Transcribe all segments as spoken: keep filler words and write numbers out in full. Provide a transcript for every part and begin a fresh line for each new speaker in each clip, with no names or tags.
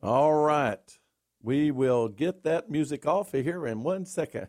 All right. We will get that music off of here in one second.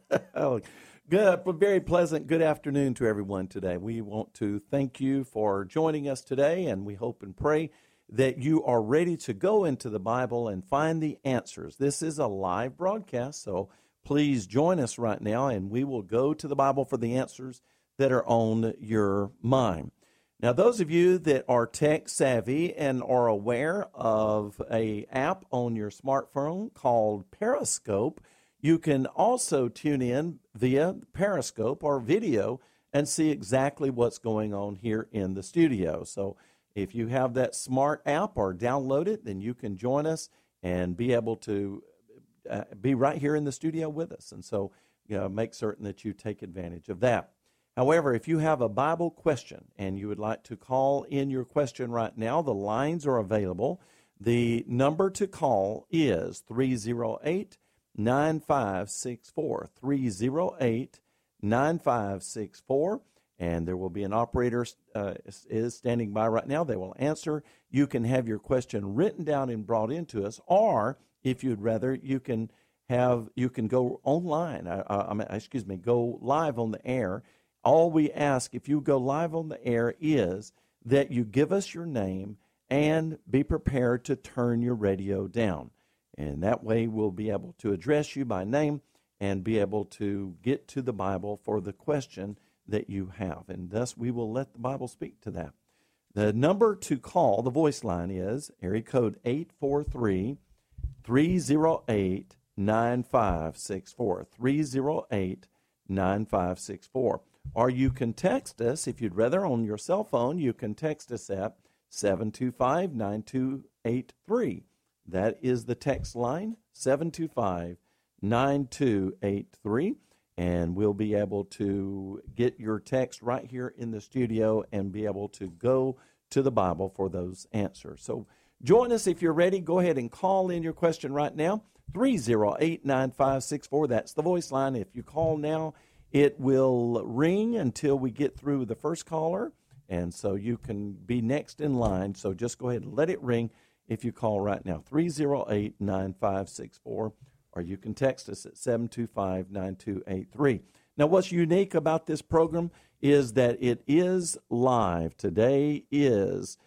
Good, very pleasant good afternoon to everyone today. We want to thank you for joining us today, and we hope and pray that you are ready to go into the Bible and find the answers. This is a live broadcast, so please join us right now, and we will go to the Bible for the answers that are on your mind. Now, those of you that are tech savvy and are aware of a app on your smartphone called Periscope, you can also tune in via Periscope or video and see exactly what's going on here in the studio. So if you have that smart app or download it, then you can join us and be able to uh, be right here in the studio with us. And so you know, make certain that you take advantage of that. However, if you have a Bible question and you would like to call in your question right now, the lines are available. The number to call is three oh eight, nine five six four, three oh eight, nine five six four, and there will be an operator uh, is standing by right now. They will answer. You can have your question written down and brought into us, or if you'd rather, you can have you can go online. Uh, uh, excuse me, go live on the air. All we ask, if you go live on the air, is that you give us your name and be prepared to turn your radio down. And that way we'll be able to address you by name and be able to get to the Bible for the question that you have. And thus we will let the Bible speak to that. The number to call, the voice line, is area code eight four three, three oh eight, nine five six four, three oh eight, nine five six four. Or you can text us, if you'd rather, on your cell phone. You can text us at seven two five, nine two eight three. That is the text line, seven two five, nine two eight three. And we'll be able to get your text right here in the studio and be able to go to the Bible for those answers. So join us if you're ready. Go ahead and call in your question right now, three oh eight, nine five six four. That's the voice line. If you call now, it will ring until we get through the first caller, and so you can be next in line. So just go ahead and let it ring if you call right now, three oh eight, nine five six four, or you can text us at seven two five, nine two eight three. Now, what's unique about this program is that it is live. Today is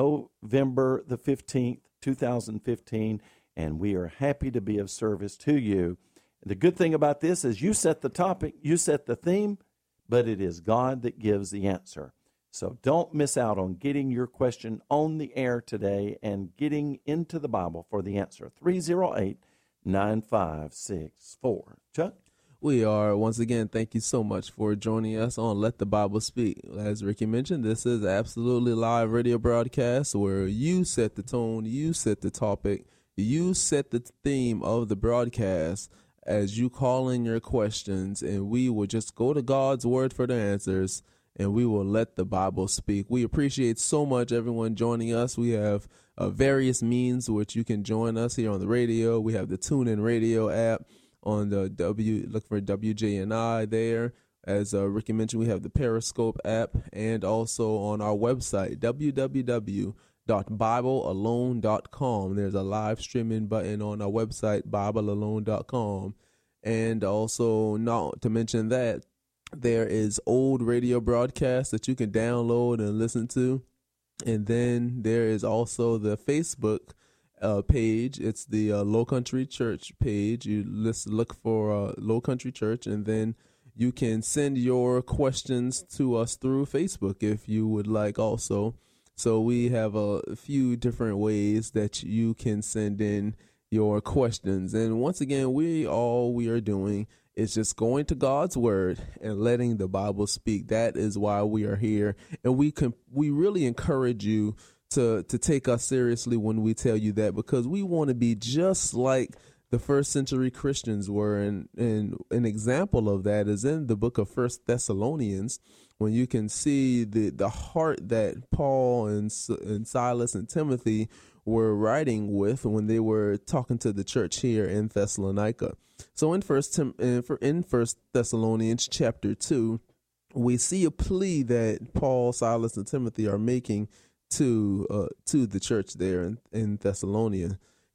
November the fifteenth, two thousand fifteen, and we are happy to be of service to you. The good thing about this is you set the topic, you set the theme, but it is God that gives the answer. So don't miss out on getting your question on the air today and getting into the Bible for the answer. three oh eight, nine five six four. Chuck?
We are, once again, thank you so much for joining us on Let the Bible Speak. As Ricky mentioned, this is absolutely live radio broadcast where you set the tone, you set the topic, you set the theme of the broadcast as you call in your questions, and we will just go to God's Word for the answers, and we will let the Bible speak. We appreciate so much everyone joining us. We have uh, various means which you can join us here on the radio. We have the TuneIn Radio app on the W, look for W J N I there. As uh, Ricky mentioned, we have the Periscope app, and also on our website, w w w dot bible alone dot com. There's a live streaming button on our website, bible alone dot com. And also, not to mention that, there is old radio broadcasts that you can download and listen to. And then there is also the Facebook uh, page. It's the uh, Low Country Church page. You list, look for uh, Low Country Church, and then you can send your questions to us through Facebook if you would like also. So we have a few different ways that you can send in your questions. And once again, we all we are doing is just going to God's Word and letting the Bible speak. That is why we are here. And we can we really encourage you to to take us seriously when we tell you that, because we want to be just like the first century Christians were. And, and an example of that is in the book of First Thessalonians, when you can see the, the heart that Paul and, and Silas and Timothy were writing with when they were talking to the church here in Thessalonica. So in First Tim, in First Thessalonians chapter two, we see a plea that Paul, Silas, and Timothy are making to uh, to the church there in, in Thessalonica.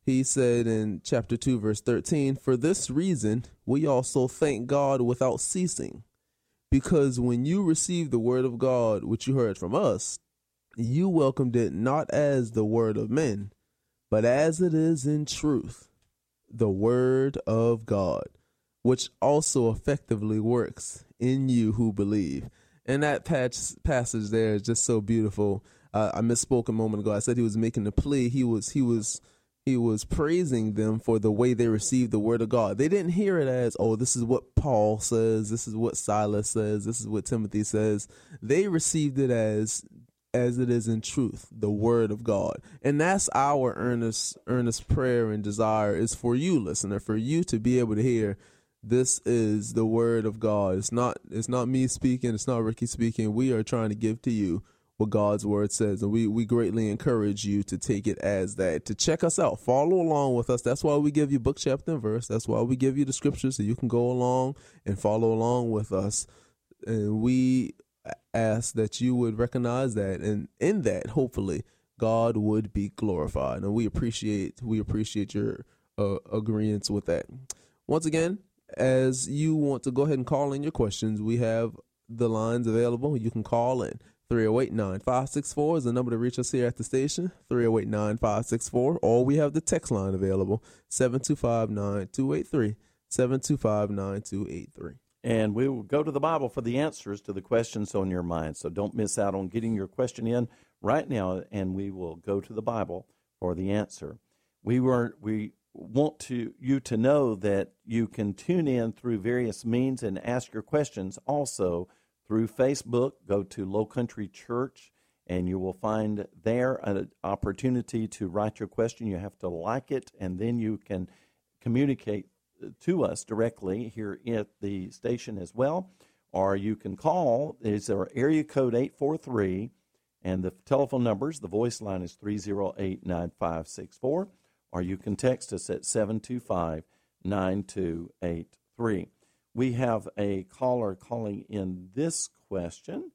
He said in chapter two, verse thirteen, "For this reason, we also thank God without ceasing, because when you received the word of God, which you heard from us, you welcomed it not as the word of men, but as it is in truth, the word of God, which also effectively works in you who believe." And that patch, passage there is just so beautiful. Uh, I misspoke a moment ago. I said he was making a plea. He was he was he was praising them for the way they received the word of God. They didn't hear it as, oh, this is what Paul says, this is what Silas says, this is what Timothy says. They received it as as it is in truth, the word of God. And that's our earnest earnest prayer and desire, is for you, listener, for you to be able to hear, this is the word of God. It's not it's not me speaking, it's not Ricky speaking. We are trying to give to you what God's word says, and we, we greatly encourage you to take it as that, to check us out, follow along with us. That's why we give you book, chapter, and verse. That's why we give you the scriptures, so you can go along and follow along with us. And we ask that you would recognize that, and in that, hopefully, God would be glorified. And we appreciate we appreciate your uh, agreement with that. Once again, as you want to go ahead and call in your questions, we have the lines available. You can call in. three oh eight, nine five six four is the number to reach us here at the station, three oh eight, nine five six four, or we have the text line available, seven two five, nine two eight three, seven two five, nine two eight three.
And we will go to the Bible for the answers to the questions on your mind. So don't miss out on getting your question in right now, and we will go to the Bible for the answer. We were we want to you to know that you can tune in through various means and ask your questions also through Facebook. Go to Low Country Church, and you will find there an opportunity to write your question. You have to like it, and then you can communicate to us directly here at the station as well. Or you can call. Is our area code eight four three, and the telephone numbers, the voice line is three oh eight, nine five six four, or you can text us at seven two five, nine two eight three. We have a caller calling in this question,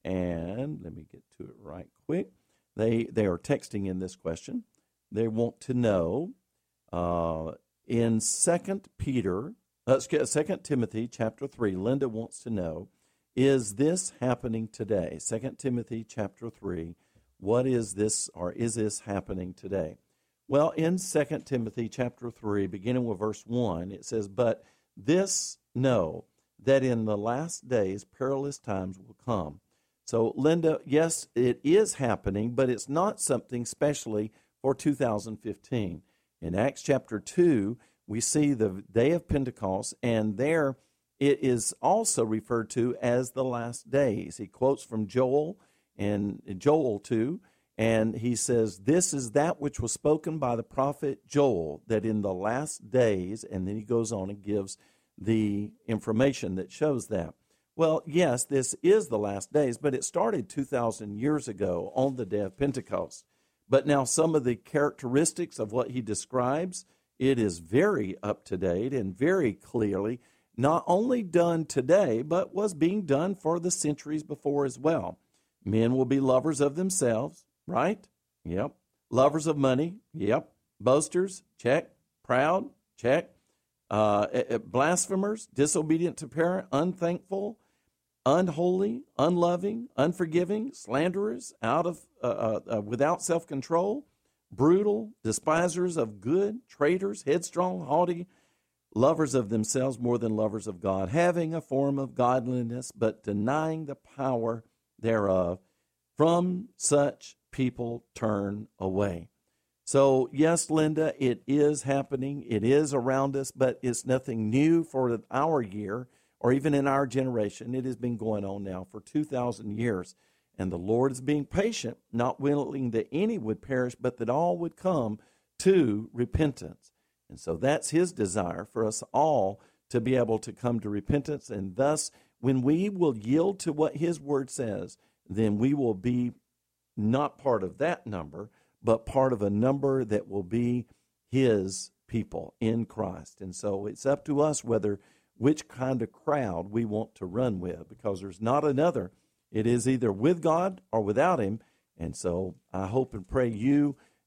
and let me get to it right quick. They they are texting in this question. They want to know uh, in Second Peter, uh, Second Timothy chapter three. Linda wants to know, is this happening today? Second Timothy chapter three. What is this, or is this happening today? Well, in Second Timothy chapter three, beginning with verse one, it says, "But this know, that in the last days perilous times will come." So, Linda, yes, it is happening, but it's not something specially for two thousand fifteen. In Acts chapter two, we see the day of Pentecost, and there it is also referred to as the last days. He quotes from Joel and Joel two, and he says, "This is that which was spoken by the prophet Joel, that in the last days," and then he goes on and gives the information that shows that. Well, yes, this is the last days, but it started two thousand years ago on the day of Pentecost. But now some of the characteristics of what he describes, it is very up to date and very clearly not only done today, but was being done for the centuries before as well. Men will be lovers of themselves, right? Yep. Lovers of money, yep. Boasters, check. Proud, check. Uh, blasphemers, disobedient to parent, unthankful, unholy, unloving, unforgiving, slanderers, out of uh, uh, without self-control, brutal, despisers of good, traitors, headstrong, haughty, lovers of themselves more than lovers of God, having a form of godliness, but denying the power thereof. From such people turn away. So, yes, Linda, it is happening. It is around us, but it's nothing new for our year or even in our generation. It has been going on now for two thousand years. And the Lord is being patient, not willing that any would perish, but that all would come to repentance. And so that's his desire for us all to be able to come to repentance. And thus, when we will yield to what his word says, then we will be not part of that number, but part of a number that will be his people in Christ. And so it's up to us whether which kind of crowd we want to run with, because there's not another. It is either with God or without him. And so I hope and pray you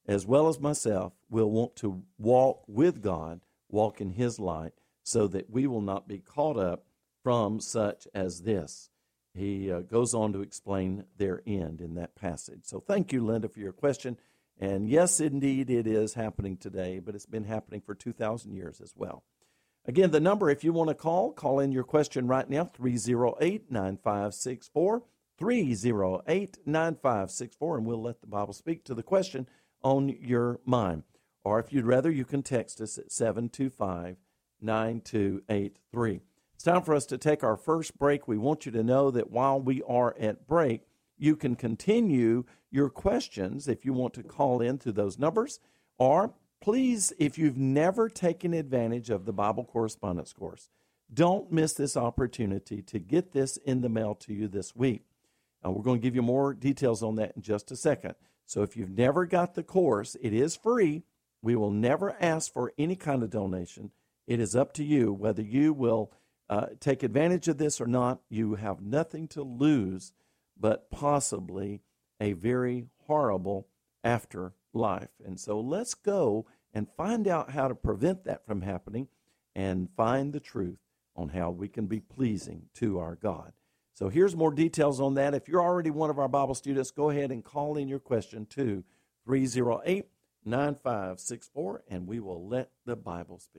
as well as myself, will want to walk with God, walk in His light, so that we will not be caught up from such as this. He uh, goes on to explain their end in that passage. So thank you, Linda, for your question. And yes, indeed, it is happening today, but it's been happening for two thousand years as well. Again, the number, if you want to call, call in your question right now, three oh eight, nine five six four, three oh eight, nine five six four, and we'll let the Bible speak to the question on your mind. Or if you'd rather, you can text us at seven two five, nine two eight three. It's time for us to take our first break. We want you to know that while we are at break, you can continue your questions if you want to call in to those numbers. Or please, if you've never taken advantage of the Bible Correspondence Course, don't miss this opportunity to get this in the mail to you this week. Uh, we're going to give you more details on that in just a second. So if you've never got the course, it is free. We will never ask for any kind of donation. It is up to you whether you will uh, take advantage of this or not. You have nothing to lose but possibly a very horrible afterlife. And so let's go and find out how to prevent that from happening and find the truth on how we can be pleasing to our God. So here's more details on that. If you're already one of our Bible students, go ahead and call in your question to three oh eight, nine five six four, and we will let the Bible speak.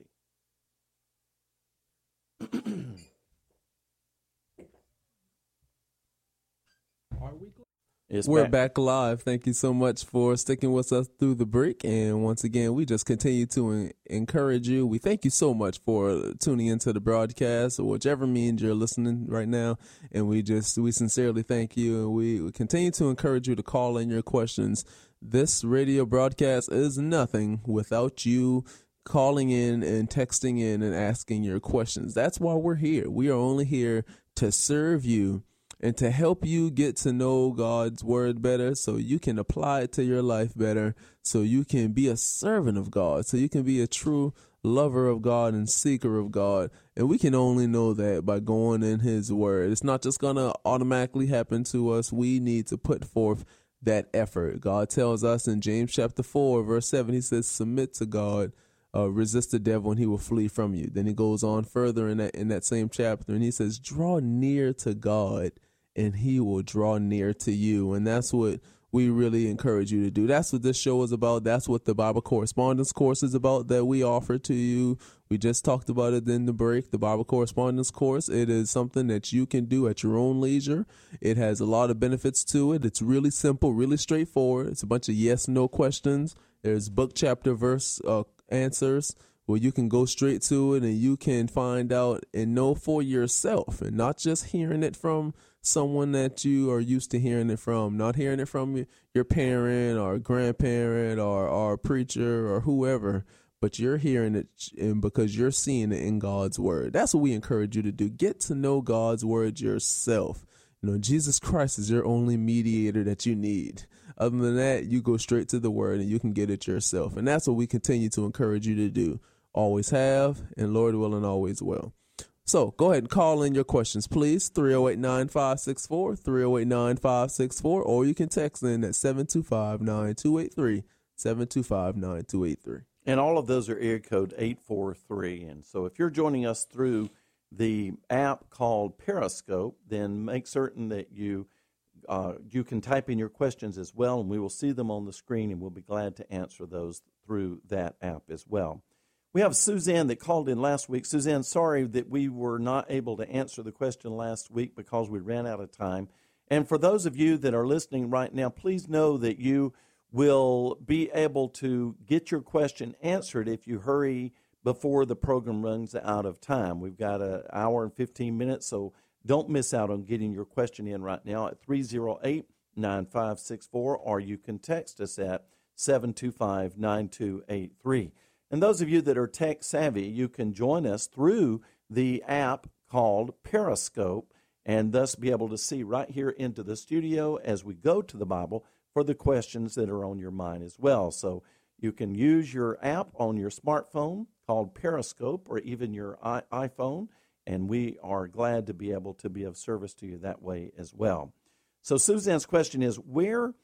Are we
It's
We're
back.
back live. Thank you so much for sticking with us through the break. And once again, we just continue to en- encourage you. We thank you so much for tuning into the broadcast or whichever means you're listening right now. And we just, we sincerely thank you. And we, we continue to encourage you to call in your questions. This radio broadcast is nothing without you calling in and texting in and asking your questions. That's why we're here. We are only here to serve you and to help you get to know God's word better so you can apply it to your life better, so you can be a servant of God, so you can be a true lover of God and seeker of God. And we can only know that by going in His word. It's not just going to automatically happen to us. We need to put forth that effort. God tells us in James chapter four, verse seven, He says, submit to God, uh, resist the devil, and he will flee from you. Then He goes on further in that, in that same chapter, and He says, draw near to God, and He will draw near to you. And that's what we really encourage you to do. That's what this show is about. That's what the Bible Correspondence Course is about that we offer to you. We just talked about it in the break, the Bible Correspondence Course. It is something that you can do at your own leisure. It has a lot of benefits to it. It's really simple, really straightforward. It's a bunch of yes, no questions. There's book, chapter, verse uh, answers where you can go straight to it and you can find out and know for yourself, and not just hearing it from someone that you are used to hearing it from, not hearing it from your parent or grandparent or, or preacher or whoever, but you're hearing it in because you're seeing it in God's word. That's what we encourage you to do. Get to know God's word yourself. You know, Jesus Christ is your only mediator that you need. Other than that, you go straight to the word and you can get it yourself. And that's what we continue to encourage you to do. Always have, and Lord willing, always will. So go ahead and call in your questions, please. three oh eight, nine five six four, three oh eight, nine five six four, or you can text in at seven two five, nine two eight three, seven two five, nine two eight three.
And all of those are area code eight four three. And so if you're joining us through the app called Periscope, then make certain that you uh, you can type in your questions as well, and we will see them on the screen, and we'll be glad to answer those through that app as well. We have Suzanne that called in last week. Suzanne, sorry that we were not able to answer the question last week because we ran out of time. And for those of you that are listening right now, please know that you will be able to get your question answered if you hurry before the program runs out of time. We've got an hour and fifteen minutes, so don't miss out on getting your question in right now at three oh eight, nine five six four, or you can text us at seven two five, nine two eight three. And those of you that are tech savvy, you can join us through the app called Periscope and thus be able to see right here into the studio as we go to the Bible for the questions that are on your mind as well. So you can use your app on your smartphone called Periscope or even your iPhone, and we are glad to be able to be of service to you that way as well. So Suzanne's question is, where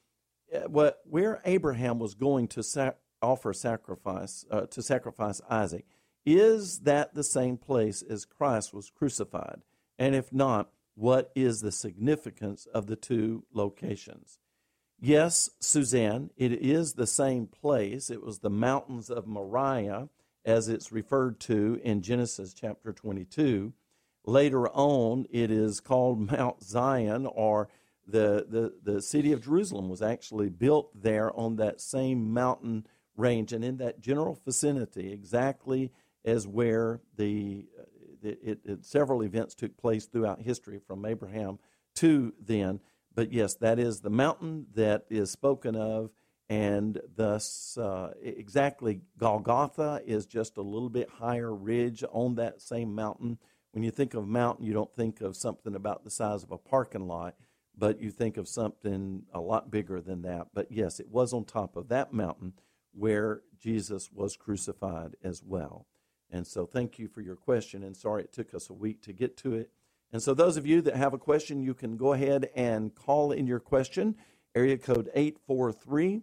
uh, what where Abraham was going to sac- offer sacrifice uh, to sacrifice Isaac, is that the same place as Christ was crucified? And if not, what is the significance of the two locations? Yes, Suzanne, it is the same place. It was the mountains of Moriah, as it's referred to in Genesis chapter twenty-two. Later on, it is called Mount Zion, or the, the, the city of Jerusalem was actually built there on that same mountain range and in that general vicinity, exactly as where the, the it, it, several events took place throughout history from Abraham to then. But yes, that is the mountain that is spoken of, and thus uh, exactly Golgotha is just a little bit higher ridge on that same mountain. When you think of mountain, you don't think of something about the size of a parking lot, but you think of something a lot bigger than that. But yes, it was on top of that mountain where Jesus was crucified as well. And so thank you for your question, and sorry it took us a week to get to it. And so those of you that have a question, you can go ahead and call in your question, area code eight four three,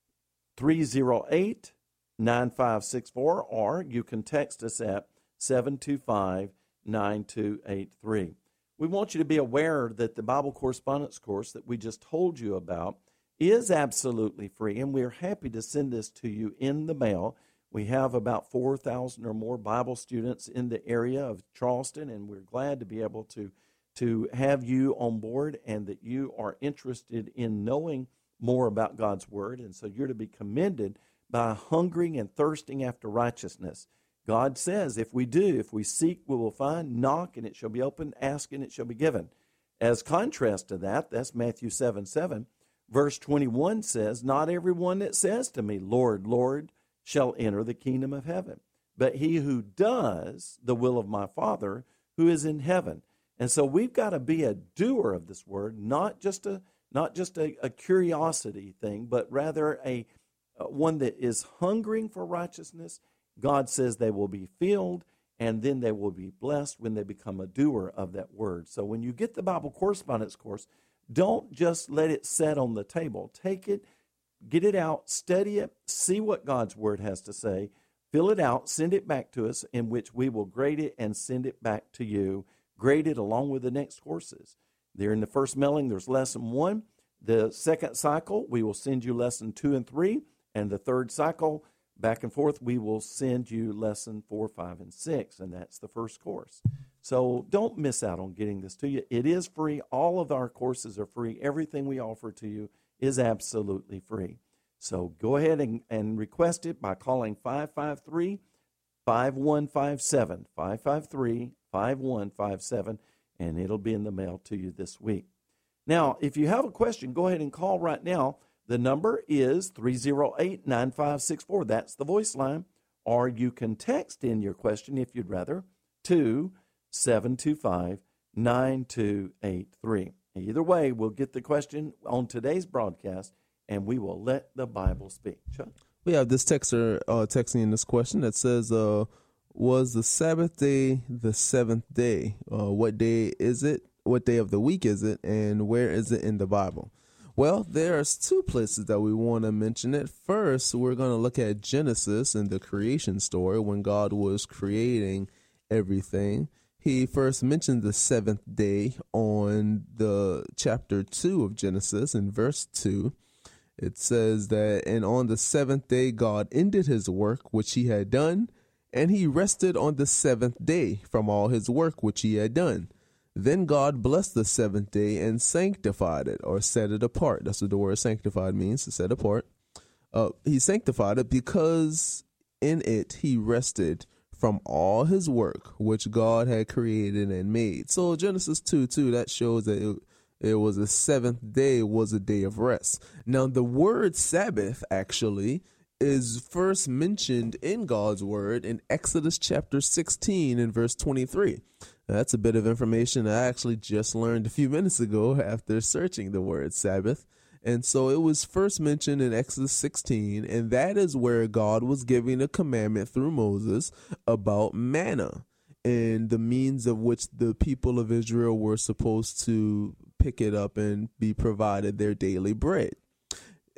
three oh eight, nine five six four, or you can text us at seven two five, nine two eight three. We want you to be aware that the Bible correspondence course that we just told you about is absolutely free, and we're happy to send this to you in the mail. We have about four thousand or more Bible students in the area of Charleston, and we're glad to be able to, to have you on board and that you are interested in knowing more about God's Word. And so you're to be commended by hungering and thirsting after righteousness. God says if we do, if we seek, we will find, knock, and it shall be opened, ask, and it shall be given. As contrast to that, that's Matthew seven seven. Verse twenty-one says, not everyone that says to me, Lord, Lord, shall enter the kingdom of heaven, but he who does the will of my Father who is in heaven. And so we've got to be a doer of this word, not just a not just a, a curiosity thing, but rather a uh, one that is hungering for righteousness. God says they will be filled, and then they will be blessed when they become a doer of that word. So when you get the Bible correspondence course, don't just let it set on the table. Take it, get it out, study it, see what God's Word has to say, fill it out, send it back to us, in which we will grade it and send it back to you, grade it along with the next courses. There in the first mailing, there's lesson one. The second cycle, we will send you lesson two and three. And the third cycle, back and forth, we will send you lesson four, five, and six. And that's the first course. So don't miss out on getting this to you. It is free. All of our courses are free. Everything we offer to you is absolutely free. So go ahead and, and request it by calling five five three, five one five seven, five five three, five one five seven, and it'll be in the mail to you this week. Now, if you have a question, go ahead and call right now. The number is three oh eight, nine five six four. That's the voice line. Or you can text in your question, if you'd rather, to seven two five, nine two eight three. Either way, we'll get the question on today's broadcast, and we will let the Bible speak. Chuck?
We have this texter uh, texting in this question that says, uh, was the Sabbath day the seventh day? Uh, what day is it? What day of the week is it? And where is it in the Bible? Well, there's two places that we want to mention it. First, we're going to look at Genesis and the creation story when God was creating everything. He first mentioned the seventh day on the chapter two of Genesis in verse two. It says that, and on the seventh day, God ended his work, which he had done, and he rested on the seventh day from all his work, which he had done. Then God blessed the seventh day and sanctified it, or set it apart. That's what the word sanctified means, to set apart. Uh, he sanctified it because in it he rested from all his work, which God had created and made. So Genesis two two, that shows that it, it was the seventh day was a day of rest. Now, the word Sabbath actually is first mentioned in God's word in Exodus chapter sixteen and verse twenty-three. Now, that's a bit of information I actually just learned a few minutes ago after searching the word Sabbath. And so it was first mentioned in Exodus sixteen, and that is where God was giving a commandment through Moses about manna and the means of which the people of Israel were supposed to pick it up and be provided their daily bread.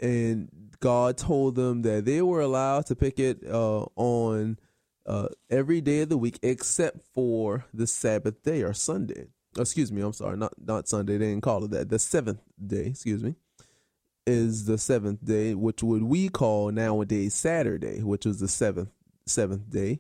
and God told them that they were allowed to pick it uh, on uh, every day of the week except for the Sabbath day or Sunday. Oh, excuse me, I'm sorry, not not Sunday. They didn't call it that. The seventh day, excuse me, is the seventh day, which would we call nowadays Saturday, which was the seventh seventh day.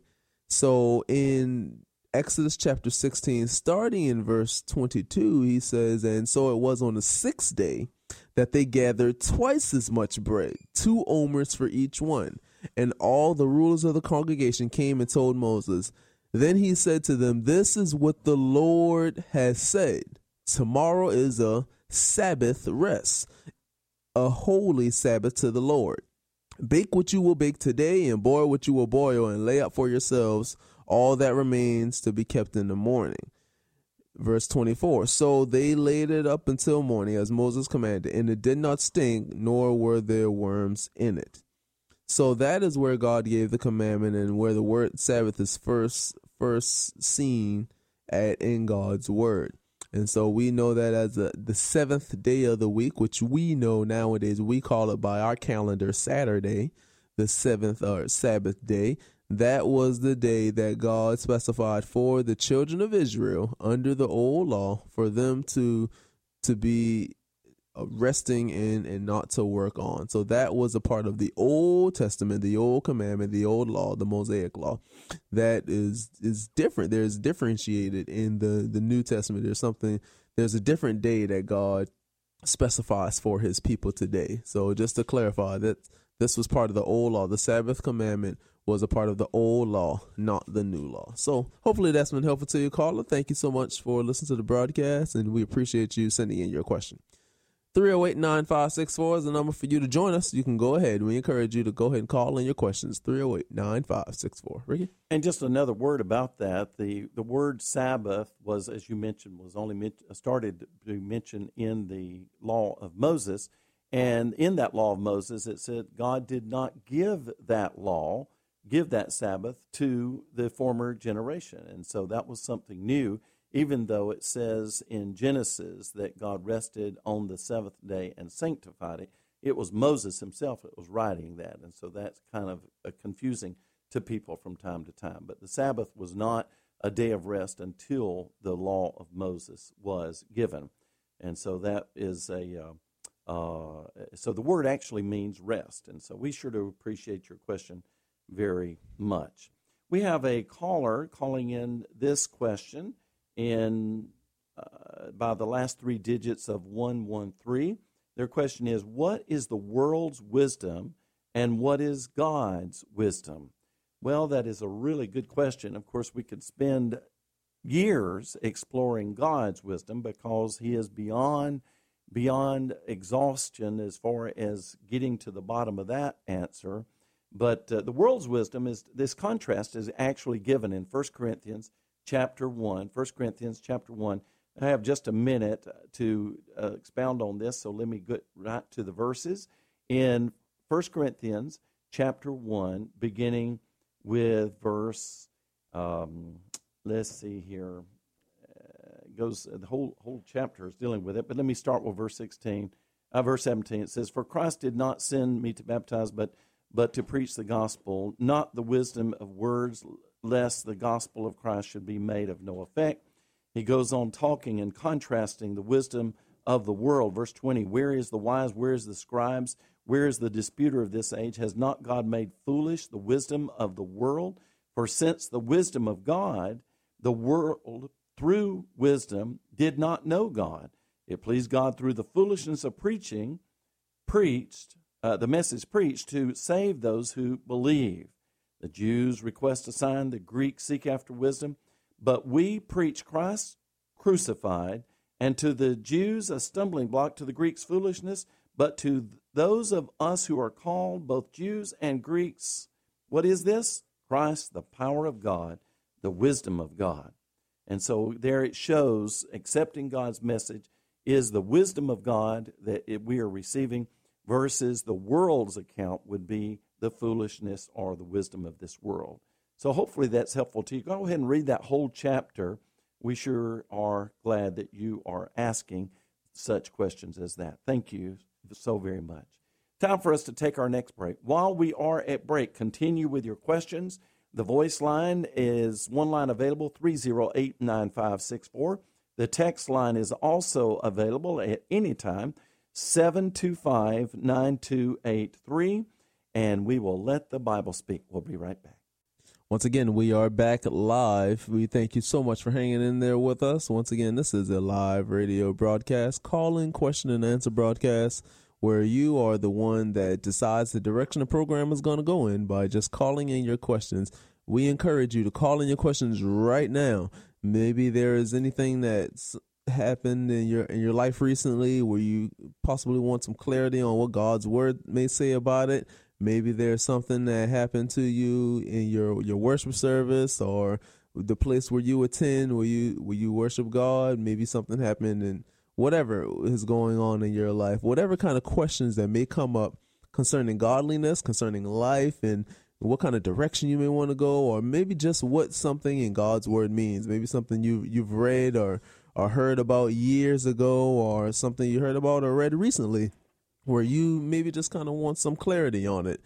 So in Exodus chapter sixteen, starting in verse twenty-two, he says, "And so it was on the sixth day that they gathered twice as much bread, two omers for each one. And all the rulers of the congregation came and told Moses. Then he said to them, 'This is what the Lord has said. Tomorrow is a Sabbath rest, a holy Sabbath to the Lord. Bake what you will bake today, and boil what you will boil, and lay up for yourselves all that remains to be kept in the morning.'" Verse twenty-four, "So they laid it up until morning, as Moses commanded, and it did not stink, nor were there worms in it." So that is where God gave the commandment, and where the word Sabbath is first first seen at in God's word. And so we know that as a, the seventh day of the week, which we know nowadays, we call it by our calendar Saturday, the seventh or Sabbath day. That was the day that God specified for the children of Israel under the old law for them to to be resting in and not to work on. So that was a part of the Old Testament, the Old Commandment, the Old Law, the Mosaic Law. That is is different. There's differentiated in the, the New Testament. There's something, there's a different day that God specifies for his people today. So just to clarify that this was part of the Old Law. The Sabbath commandment was a part of the old law, not the new law. So hopefully that's been helpful to you, caller. Thank you so much for listening to the broadcast, and we appreciate you sending in your question. three oh eight, nine five six four is the number for you to join us. You can go ahead. We encourage you to go ahead and call in your questions. three oh eight, nine five six four. Ricky?
And just another word about that. The the word Sabbath was, as you mentioned, was only meant, started to be mentioned in the law of Moses. And in that law of Moses, it said God did not give that law, give that Sabbath to the former generation. And so that was something new, even though it says in Genesis that God rested on the seventh day and sanctified it. It was Moses himself that was writing that. And so that's kind of uh, confusing to people from time to time. But the Sabbath was not a day of rest until the law of Moses was given. And so that is a... Uh, Uh, so the word actually means rest, and so we sure do appreciate your question very much. We have a caller calling in this question in uh, by the last three digits of one one three. Their question is, what is the world's wisdom and what is God's wisdom? Well, that is a really good question. Of course, we could spend years exploring God's wisdom because he is beyond beyond exhaustion as far as getting to the bottom of that answer. But uh, the world's wisdom is, this contrast is actually given in First Corinthians chapter one. First Corinthians chapter one. I have just a minute to uh, expound on this, so let me get right to the verses. In First Corinthians chapter one, beginning with verse, um, let's see here, goes the whole whole chapter is dealing with it, but let me start with verse sixteen, uh, verse seventeen. It says, "For Christ did not send me to baptize, but but to preach the gospel, not the wisdom of words, lest the gospel of Christ should be made of no effect." He goes on talking and contrasting the wisdom of the world. Verse twenty, "Where is the wise? Where is the scribes? Where is the disputer of this age? Has not God made foolish the wisdom of the world? For since the wisdom of God, the world through wisdom did not know God. It pleased God through the foolishness of preaching, preached, uh, the message preached to save those who believe. The Jews request a sign, the Greeks seek after wisdom, but we preach Christ crucified, and to the Jews a stumbling block, to the Greeks foolishness, but to those of us who are called, both Jews and Greeks, what is this? Christ, the power of God, the wisdom of God." And so there it shows accepting God's message is the wisdom of God that it, we are receiving versus the world's account would be the foolishness or the wisdom of this world. So hopefully that's helpful to you. Go ahead and read that whole chapter. We sure are glad that you are asking such questions as that. Thank you so very much. Time for us to take our next break. While we are at break, continue with your questions. The voice line is one line available, three oh eight, nine five six four. The text line is also available at any time, seven two five, nine two eight three. And we will let the Bible speak. We'll be right back.
Once again, we are back live. We thank you so much for hanging in there with us. Once again, this is a live radio broadcast, call-in question and answer broadcast, where you are the one that decides the direction the program is going to go in by just calling in your questions. We encourage you to call in your questions right now. Maybe there is anything that's happened in your in your life recently where you possibly want some clarity on what God's word may say about it. Maybe there's something that happened to you in your, your worship service or the place where you attend, where you where you worship God. Maybe something happened and whatever is going on in your life, whatever kind of questions that may come up concerning godliness, concerning life, and what kind of direction you may want to go, or maybe just what something in God's word means. Maybe something you, you've read or, or heard about years ago, or something you heard about or read recently, where you maybe just kind of want some clarity on it.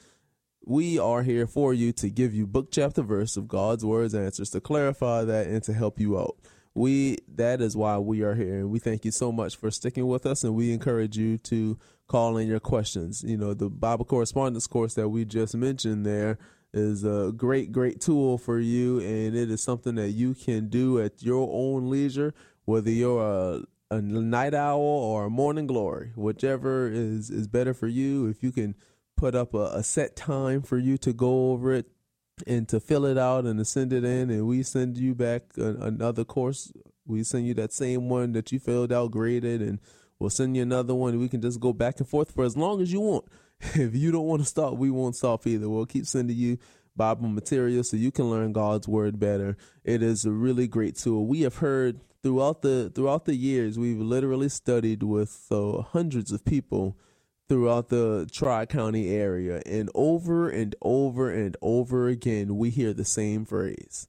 We are here for you to give you book, chapter, verse of God's words, answers, to clarify that and to help you out. We that is why we are here, and we thank you so much for sticking with us, and we encourage you to call in your questions. You know, the Bible correspondence course that we just mentioned there is a great, great tool for you, and it is something that you can do at your own leisure, whether you're a a night owl or a morning glory, whichever is, is better for you. If you can put up a, a set time for you to go over it and to fill it out and to send it in, and we send you back a, another course. We send you that same one that you filled out, graded, and we'll send you another one. We can just go back and forth for as long as you want. If you don't want to stop, we won't stop either. We'll keep sending you Bible material so you can learn God's word better. It is a really great tool. We have heard throughout the throughout the years, we've literally studied with uh, hundreds of people throughout the Tri-County area, and over and over and over again, we hear the same phrase.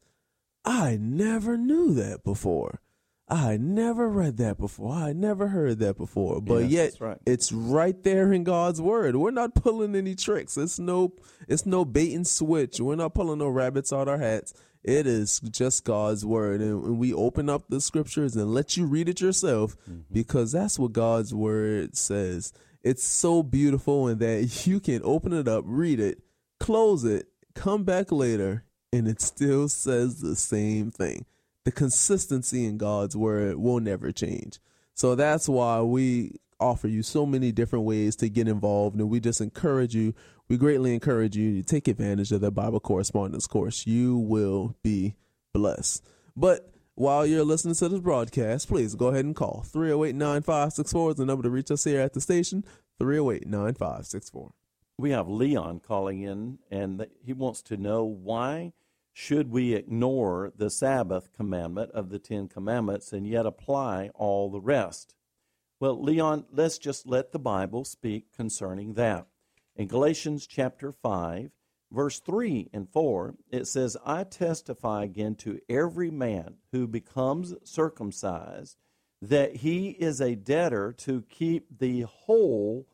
I never knew that before. I never read that before. I never heard that before. But
yes,
yet,
right.
It's right there in God's word. We're not pulling any tricks. It's no, it's no bait and switch. We're not pulling no rabbits out our hats. It is just God's word. And we open up the scriptures and let you read it yourself, mm-hmm. because that's what God's word says. It's so beautiful in that you can open it up, read it, close it, come back later, and it still says the same thing. The consistency in God's word will never change. So that's why we offer you so many different ways to get involved, and we just encourage you, we greatly encourage you to take advantage of the Bible correspondence course. You will be blessed. But while you're listening to this broadcast, please go ahead and call. three oh eight, nine five six four is the number to reach us here at the station, three oh eight, nine five six four.
We have Leon calling in, and he wants to know, why should we ignore the Sabbath commandment of the Ten Commandments and yet apply all the rest? Well, Leon, let's just let the Bible speak concerning that. In Galatians chapter five, verse three and four, it says, I testify again to every man who becomes circumcised that he is a debtor to keep the whole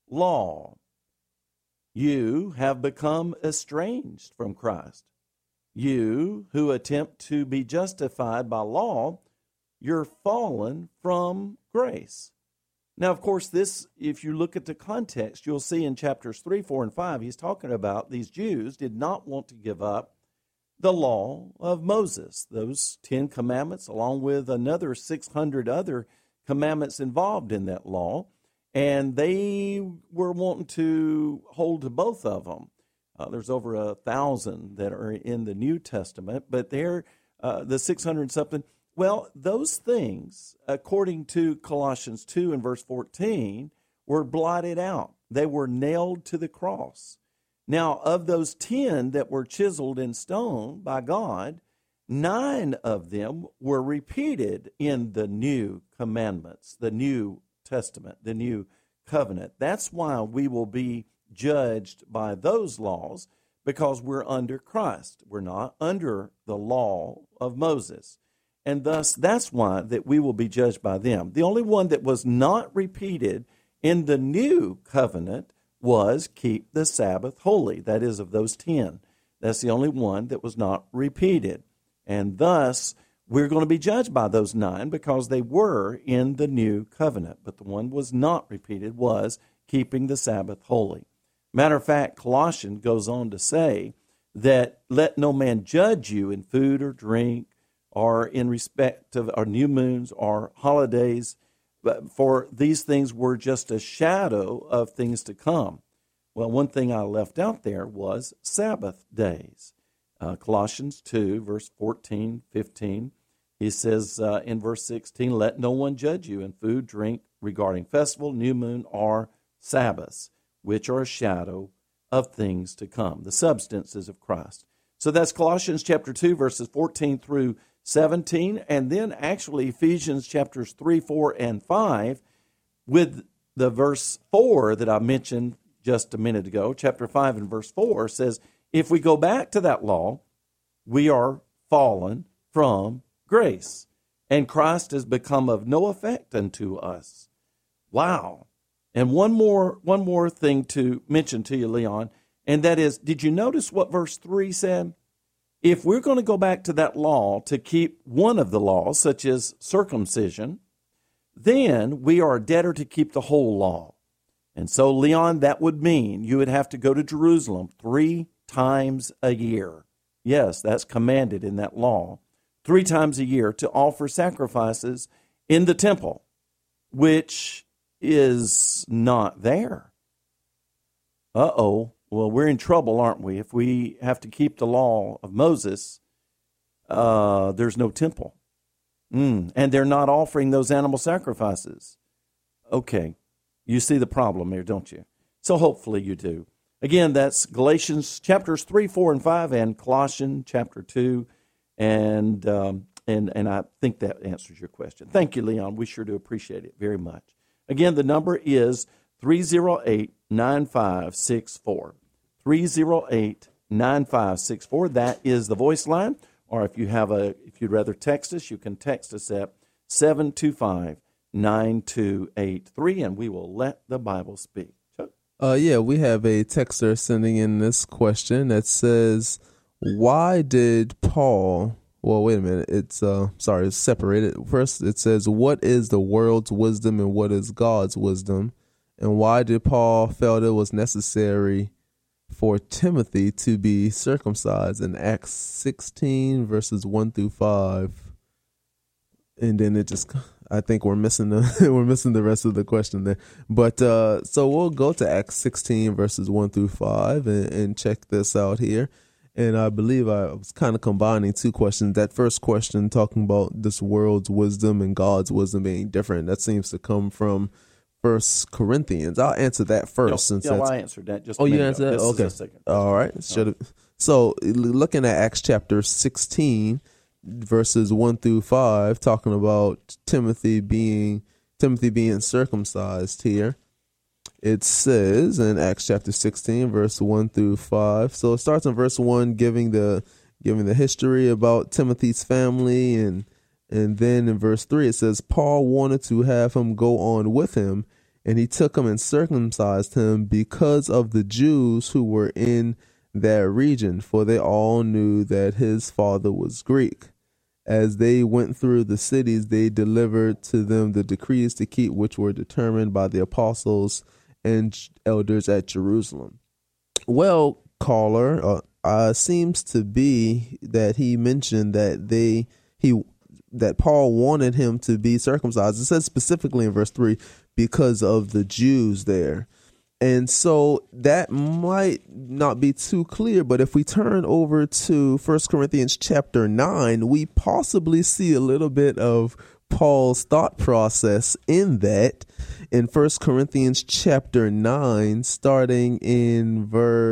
law. You have become estranged from Christ. You who attempt to be justified by law, you're fallen from grace. Now, of course, this, if you look at the context, you'll see in chapters three, four, and five, he's talking about these Jews did not want to give up the law of Moses, those Ten Commandments, along with another six hundred other commandments involved in that law, and they were wanting to hold to both of them. Uh, there's over a thousand that are in the New Testament, but they're uh, the six hundred something. Well, those things, according to Colossians two and verse fourteen, were blotted out. They were nailed to the cross. Now, of those ten that were chiseled in stone by God, nine of them were repeated in the new commandments, the New Testament, the new covenant. That's why we will be judged by those laws, because we're under Christ. We're not under the law of Moses. And thus, that's why that we will be judged by them. The only one that was not repeated in the new covenant was keep the Sabbath holy. That is, of those ten. That's the only one that was not repeated. And thus, we're going to be judged by those nine because they were in the new covenant. But the one was not repeated was keeping the Sabbath holy. Matter of fact, Colossians goes on to say that let no man judge you in food or drink or in respect of our new moons or holidays, for these things were just a shadow of things to come. Well, one thing I left out there was Sabbath days. Uh, Colossians two, verse fourteen, fifteen, he says uh, in verse sixteen, let no one judge you in food, drink, regarding festival, new moon, or Sabbaths, which are a shadow of things to come, the substances of Christ. So that's Colossians chapter two, verses fourteen through seventeen, and then actually Ephesians chapters three, four, and five, with the verse four that I mentioned just a minute ago. Chapter five and verse four says, if we go back to that law, we are fallen from grace, and Christ has become of no effect unto us. Wow. And one more, one more thing to mention to you, Leon, and that is, did you notice what verse three said? If we're going to go back to that law to keep one of the laws, such as circumcision, then we are a debtor to keep the whole law. And so, Leon, that would mean you would have to go to Jerusalem three times a year. Yes, that's commanded in that law. Three times a year to offer sacrifices in the temple, which is not there. Uh-oh. Well, we're in trouble, aren't we? If we have to keep the law of Moses, uh, there's no temple. Mm, and they're not offering those animal sacrifices. Okay. You see the problem here, don't you? So hopefully you do. Again, that's Galatians chapters three, four, and five, and Colossians chapter two. And, um, and, and I think that answers your question. Thank you, Leon. We sure do appreciate it very much. Again, the number is three oh eight, nine five six four. three oh eight, nine five six four. That is the voice line. Or if you have a, if you'd rather text us, you can text us at seven two five, nine two eight three, and we will let the Bible speak. Chuck?
Uh, yeah, we have a texter sending in this question that says, why did Paul, well, wait a minute, it's, uh, sorry, it's separated. First, it says, what is the world's wisdom and what is God's wisdom? And why did Paul felt it was necessary for Timothy to be circumcised in Acts sixteen, verses one through five? And then it just, I think we're missing the we're missing the rest of the question there. But uh, so we'll go to Acts sixteen, verses one through five, and, and check this out here. And I believe I was kind of combining two questions. That first question talking about this world's wisdom and God's wisdom being different, that seems to come from First Corinthians. I'll answer that first.
No,
since
yeah,
that's,
well, I answered that just a
oh, you
minute
answered
ago.
that?
This
Okay.
is
All right. Should have. So looking at Acts chapter sixteen, verses one through five, talking about Timothy being Timothy being circumcised here. It says in Acts chapter sixteen, verse one through five. So it starts in verse one, giving the giving the history about Timothy's family, and and then in verse three it says Paul wanted to have him go on with him, and he took him and circumcised him because of the Jews who were in that region, for they all knew that his father was Greek. As they went through the cities, they delivered to them the decrees to keep, which were determined by the apostles and elders at Jerusalem. Well, caller, uh, uh, seems to be that he mentioned that they he that Paul wanted him to be circumcised. It says specifically in verse three, because of the Jews there. And so that might not be too clear, but if we turn over to First Corinthians chapter nine, we possibly see a little bit of Paul's thought process in that. In First Corinthians chapter nine, starting in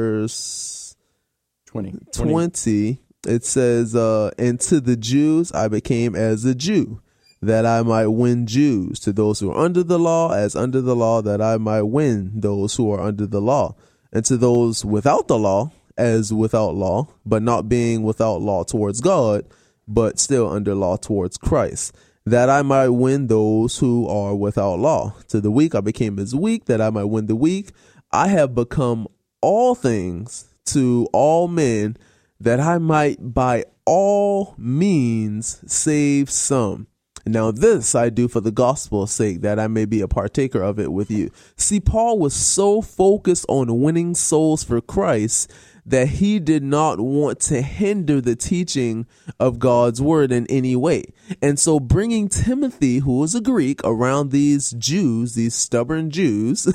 verse
twenty,
twenty, it says, uh, and to the Jews I became as a Jew, that I might win Jews. To those who are under the law, as under the law, that I might win those who are under the law. And to those without the law, as without law, but not being without law towards God, but still under law towards Christ, that I might win those who are without law. To the weak I became as weak, that I might win the weak. I have become all things to all men, that I might by all means save some. Now this I do for the gospel's sake, that I may be a partaker of it with you. See, Paul was so focused on winning souls for Christ that he did not want to hinder the teaching of God's word in any way. And so bringing Timothy, who was a Greek, around these Jews, these stubborn Jews,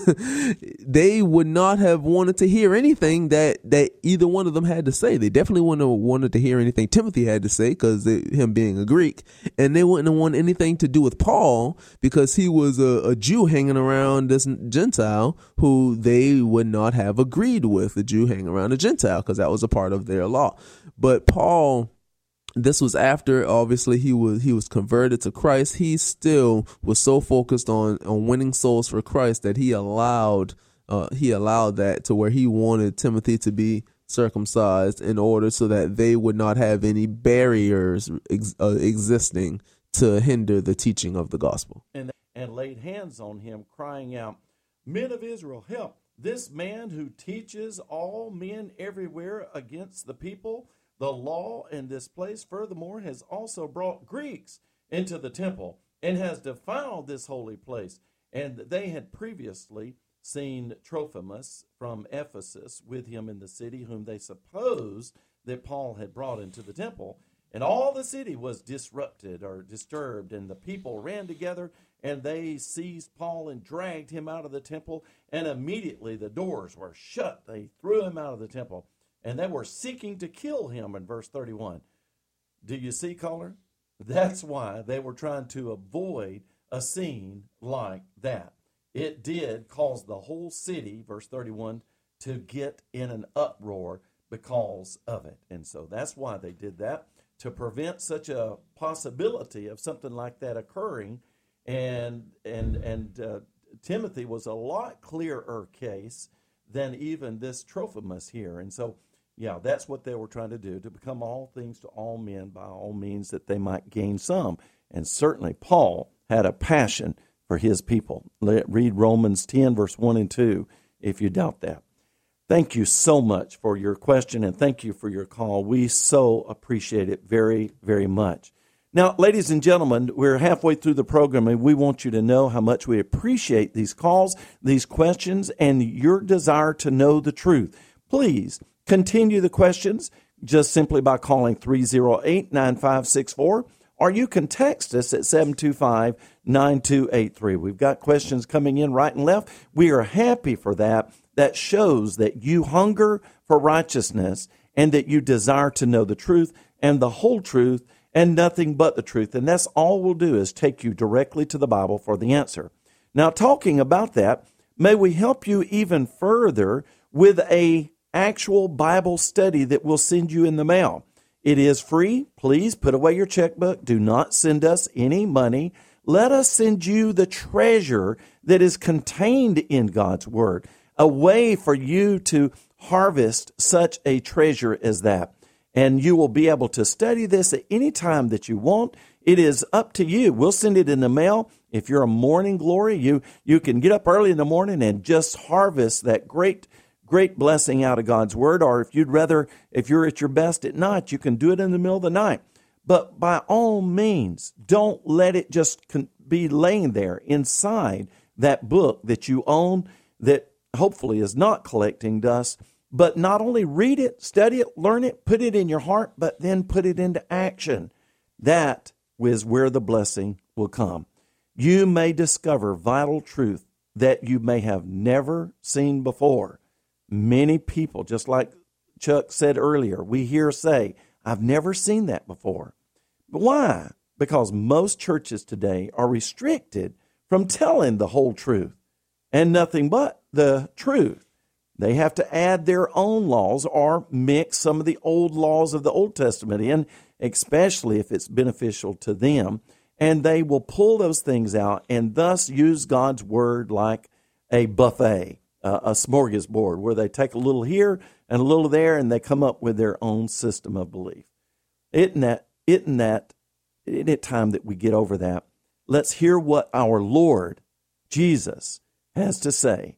they would not have wanted to hear anything that, that either one of them had to say. They definitely wouldn't have wanted to hear anything Timothy had to say, because him being a Greek, and they wouldn't have wanted anything to do with Paul because he was a, a Jew hanging around this Gentile who they would not have agreed with, a Jew hanging around a Gentile, because that was a part of their law. But Paul, this was after obviously he was he was converted to Christ. He still was so focused on on winning souls for Christ that he allowed uh, he allowed that to where he wanted Timothy to be circumcised in order so that they would not have any barriers ex- uh, existing to hinder the teaching of the gospel.
And and laid hands on him, crying out, "Men of Israel, help! This man who teaches all men everywhere against the people, the law in this place, furthermore, has also brought Greeks into the temple and has defiled this holy place." And they had previously seen Trophimus from Ephesus with him in the city, whom they supposed that Paul had brought into the temple. And all the city was disrupted or disturbed, and the people ran together, and they seized Paul and dragged him out of the temple, and immediately the doors were shut. They threw him out of the temple, and they were seeking to kill him in verse thirty-one. Do you see, caller? That's why they were trying to avoid a scene like that. It did cause the whole city, verse thirty-one, to get in an uproar because of it. And so that's why they did that, to prevent such a possibility of something like that occurring. And and and uh, Timothy was a lot clearer case than even this Trophimus here. And so, yeah, that's what they were trying to do, to become all things to all men by all means, that they might gain some. And certainly Paul had a passion for his people. Let, read Romans ten, verse one and two, if you doubt that. Thank you so much for your question, and thank you for your call. We so appreciate it very, very much. Now, ladies and gentlemen, we're halfway through the program, and we want you to know how much we appreciate these calls, these questions, and your desire to know the truth. Please continue the questions just simply by calling three oh eight, nine five six four, or you can text us at seven two five, nine two eight three. We've got questions coming in right and left. We are happy for that. That shows that you hunger for righteousness and that you desire to know the truth and the whole truth and nothing but the truth. And that's all we'll do, is take you directly to the Bible for the answer. Now, talking about that, may we help you even further with a actual Bible study that we'll send you in the mail. It is free. Please put away your checkbook. Do not send us any money. Let us send you the treasure that is contained in God's Word, a way for you to harvest such a treasure as that. And you will be able to study this at any time that you want. It is up to you. We'll send it in the mail. If you're a morning glory, you, you can get up early in the morning and just harvest that great, great blessing out of God's Word. Or if you'd rather, if you're at your best at night, you can do it in the middle of the night. But by all means, don't let it just be laying there inside that book that you own that hopefully is not collecting dust. But not only read it, study it, learn it, put it in your heart, but then put it into action. That is where the blessing will come. You may discover vital truth that you may have never seen before. Many people, just like Chuck said earlier, we hear say, "I've never seen that before." But why? Because most churches today are restricted from telling the whole truth and nothing but the truth. They have to add their own laws or mix some of the old laws of the Old Testament in, especially if it's beneficial to them. And they will pull those things out and thus use God's Word like a buffet, uh, a smorgasbord, where they take a little here and a little there, and they come up with their own system of belief. Isn't that, isn't that, isn't it time that we get over that? Let's hear what our Lord Jesus has to say,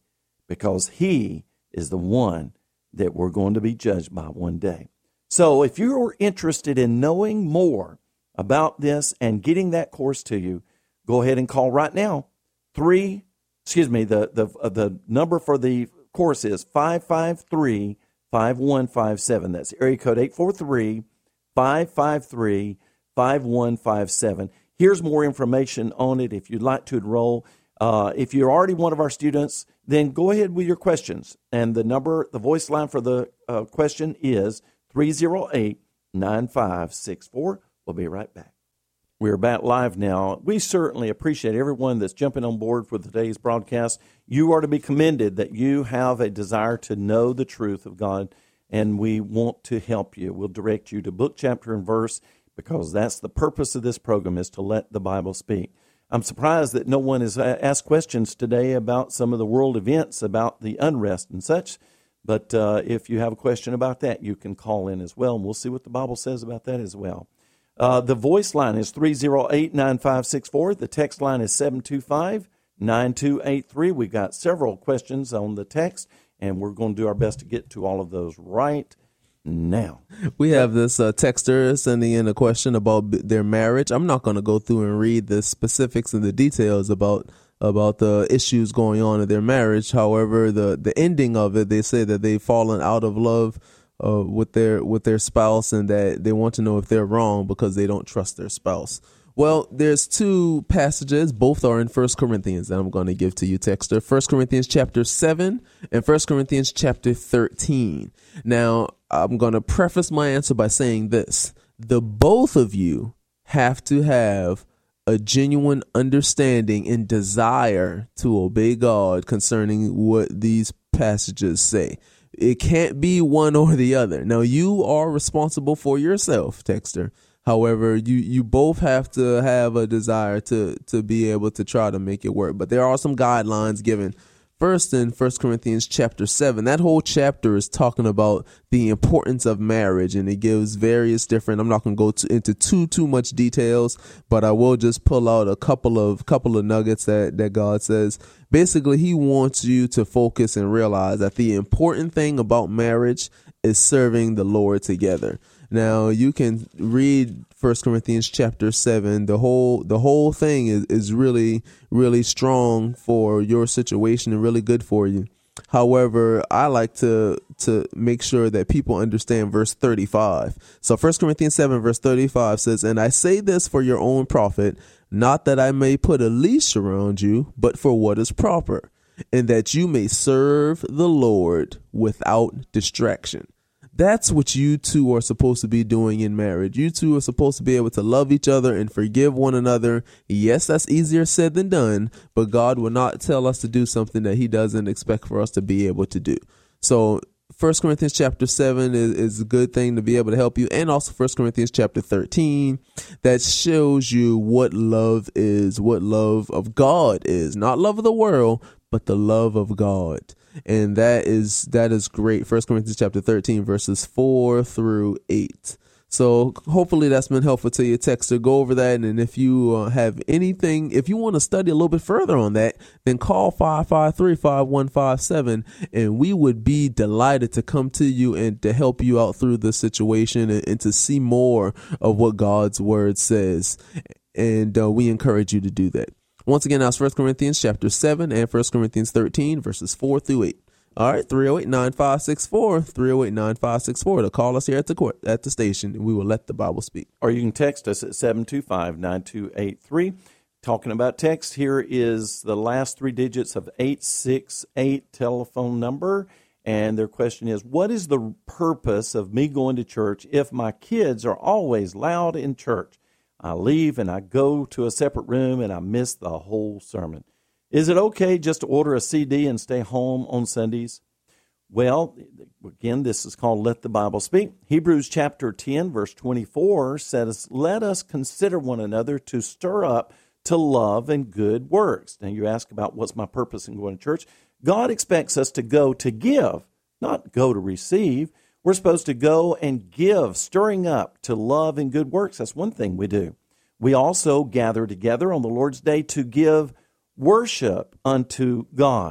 because he is the one that we're going to be judged by one day. So if you're interested in knowing more about this and getting that course to you, go ahead and call right now. Three, excuse me, the the uh, the number for the course is five five three, five one five seven. That's area code eight four three, five five three, five one five seven. Here's more information on it if you'd like to enroll. Uh, if you're already one of our students, then go ahead with your questions. And the number, the voice line for the uh, question is three oh eight, nine five six four. We'll be right back. We're back live now. We certainly appreciate everyone that's jumping on board for today's broadcast. You are to be commended that you have a desire to know the truth of God, and we want to help you. We'll direct you to book, chapter, and verse, because that's the purpose of this program, is to let the Bible speak. I'm surprised that no one has asked questions today about some of the world events, about the unrest and such. But uh, if you have a question about that, you can call in as well, and we'll see what the Bible says about that as well. Uh, the voice line is three oh eight, nine five six four. The text line is seven two five, nine two eight three. We've got several questions on the text, and we're going to do our best to get to all of those right now.
We have this uh, texter sending in a question about b- their marriage. I'm not going to go through and read the specifics and the details about about the issues going on in their marriage. However, the, the ending of it, they say that they've fallen out of love uh, with their with their spouse, and that they want to know if they're wrong because they don't trust their spouse. Well, there's two passages. Both are in First Corinthians that I'm going to give to you, texter. First Corinthians chapter seven and First Corinthians chapter thirteen. Now, I'm going to preface my answer by saying this. The both of you have to have a genuine understanding and desire to obey God concerning what these passages say. It can't be one or the other. Now, you are responsible for yourself, texter. However, you, you both have to have a desire to, to be able to try to make it work. But there are some guidelines given. First, in First Corinthians chapter seven, that whole chapter is talking about the importance of marriage, and it gives various different, I'm not going to go to, into too, too much details, but I will just pull out a couple of couple of nuggets that, that God says. Basically, he wants you to focus and realize that the important thing about marriage is serving the Lord together. Now, you can read First Corinthians chapter seven. The whole the whole thing is, is really, really strong for your situation and really good for you. However, I like to to make sure that people understand verse thirty-five. So First Corinthians seven, verse thirty-five says, "And I say this for your own profit, not that I may put a leash around you, but for what is proper, and that you may serve the Lord without distraction." That's what you two are supposed to be doing in marriage. You two are supposed to be able to love each other and forgive one another. Yes, that's easier said than done, but God will not tell us to do something that he doesn't expect for us to be able to do. So First Corinthians chapter seven is, is a good thing to be able to help you. And also First Corinthians chapter thirteen, that shows you what love is, what love of God is. Not love of the world, but the love of God. And that is that is great. First Corinthians chapter thirteen, verses four through eight. So hopefully that's been helpful to your texter. Go over that. And if you uh, have anything, if you want to study a little bit further on that, then call five five three, five one five seven. And we would be delighted to come to you and to help you out through the situation and, and to see more of what God's word says. And uh, we encourage you to do that. Once again, that's First Corinthians chapter seven and First Corinthians thirteen, verses four through eight. All right, three oh eight, nine five six four, three oh eight, nine five six four to call us here at the court, at the station, and we will let the Bible speak.
Or you can text us at seven two five, nine two eight three. Talking about text, here is the last three digits of eight six eight telephone number, and their question is, what is the purpose of me going to church if my kids are always loud in church? I leave and I go to a separate room and I miss the whole sermon. Is it okay just to order a C D and stay home on Sundays? Well, again, this is called Let the Bible Speak. Hebrews chapter ten, verse twenty-four says, "Let us consider one another to stir up to love and good works." Now you ask about what's my purpose in going to church. God expects us to go to give, not go to receive. We're supposed to go and give, stirring up to love and good works. That's one thing we do. We also gather together on the Lord's Day to give worship unto God.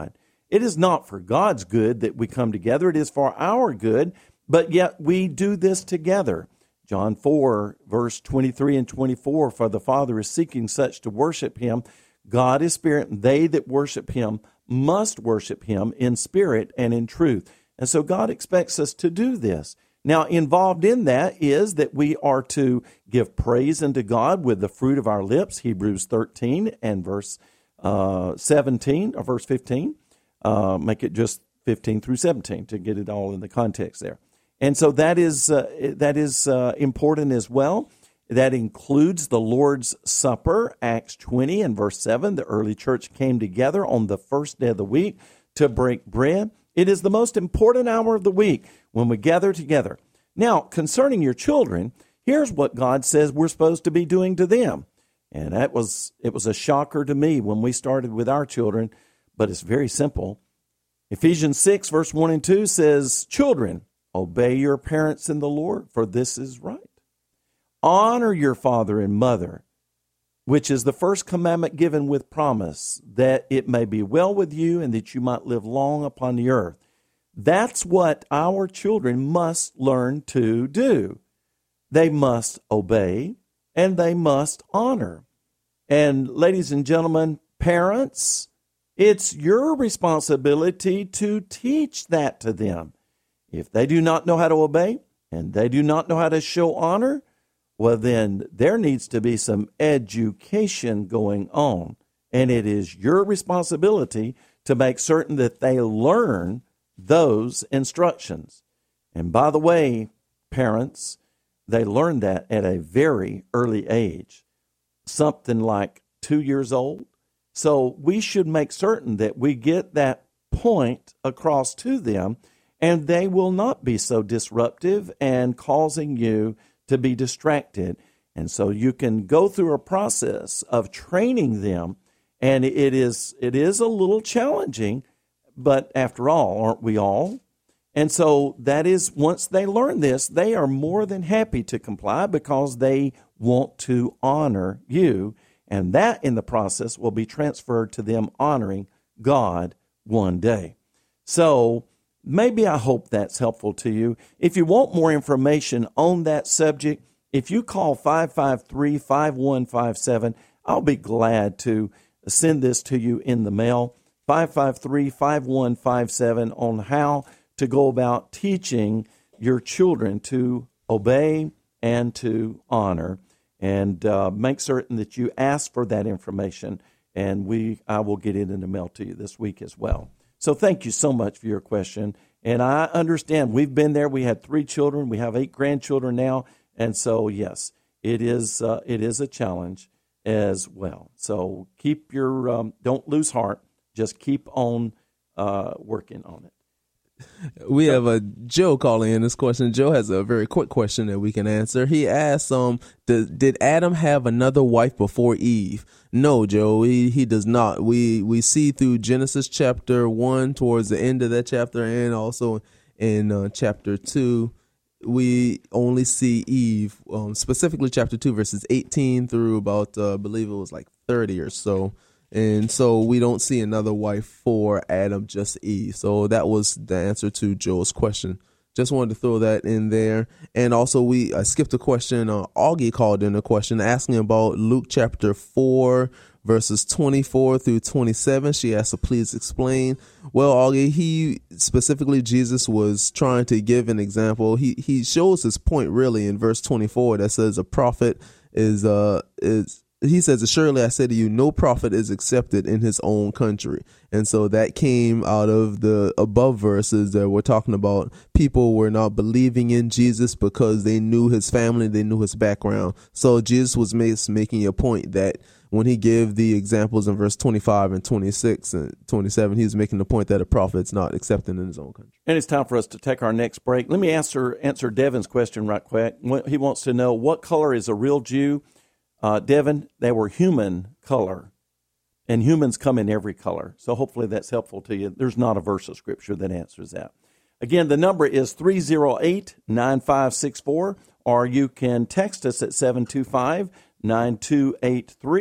It is not for God's good that we come together. It is for our good, but yet we do this together. John four, verse twenty-three and twenty-four, for the Father is seeking such to worship him. God is spirit, and they that worship him must worship him in spirit and in truth. And so God expects us to do this. Now, involved in that is that we are to give praise unto God with the fruit of our lips, Hebrews thirteen and verse uh, seventeen, or verse fifteen. Uh, make it just fifteen through seventeen to get it all in the context there. And so that is uh, that is uh, important as well. That includes the Lord's Supper, Acts twenty and verse seven. The early church came together on the first day of the week to break bread. It is the most important hour of the week when we gather together. Now, concerning your children, here's what God says we're supposed to be doing to them. And that was it was a shocker to me when we started with our children, but it's very simple. Ephesians six, verse one and two says, children, obey your parents in the Lord, for this is right. Honor your father and mother, which is the first commandment given with promise, that it may be well with you and that you might live long upon the earth. That's what our children must learn to do. They must obey and they must honor. And ladies and gentlemen, parents, it's your responsibility to teach that to them. If they do not know how to obey and they do not know how to show honor, well, then there needs to be some education going on. And it is your responsibility to make certain that they learn those instructions. And by the way, parents, they learn that at a very early age, something like two years old. So we should make certain that we get that point across to them, and they will not be so disruptive and causing you to be distracted. And so you can go through a process of training them, and it is it is a little challenging, but after all, aren't we all? And so that is, once they learn this, they are more than happy to comply because they want to honor you, and that in the process will be transferred to them honoring God one day. So maybe I hope that's helpful to you. If you want more information on that subject, if you call five five three, five one five seven, I'll be glad to send this to you in the mail, five five three, five one five seven, on how to go about teaching your children to obey and to honor. And uh, make certain that you ask for that information, and we I will get it in the mail to you this week as well. So thank you so much for your question. And I understand we've been there. We had three children. We have eight grandchildren now. And so, yes, it is uh, it is a challenge as well. So keep your, um, don't lose heart. Just keep on uh, working on it.
We have a Joe calling in this question. Joe has a very quick question that we can answer. He asks, um, did, did Adam have another wife before Eve? No, Joe, he, he does not. We we see through Genesis chapter one, towards the end of that chapter, and also in uh, chapter two, we only see Eve, um, specifically chapter two, verses eighteen through about, uh, I believe it was like thirty or so. And so we don't see another wife for Adam, just Eve. So that was the answer to Joe's question. Just wanted to throw that in there. And also we I skipped a question. Uh, Augie called in a question asking about Luke chapter four, verses twenty-four through twenty-seven. She asked to please explain. Well, Augie, he specifically, Jesus was trying to give an example. He he shows his point really in verse twenty-four that says a prophet is uh is he says, surely I say to you, no prophet is accepted in his own country. And so that came out of the above verses that we're talking about. People were not believing in Jesus because they knew his family, they knew his background. So Jesus was making a point that when he gave the examples in verse twenty-five and twenty-six and twenty-seven, he's making the point that a prophet's not accepted in his own country.
And it's time for us to take our next break. Let me answer, answer Devin's question right quick. He wants to know, what color is a real Jew? Uh, Devin, they were human color, and humans come in every color. So hopefully that's helpful to you. There's not a verse of Scripture that answers that. Again, the number is three oh eight, nine five six four, or you can text us at seven two five, nine two eight three.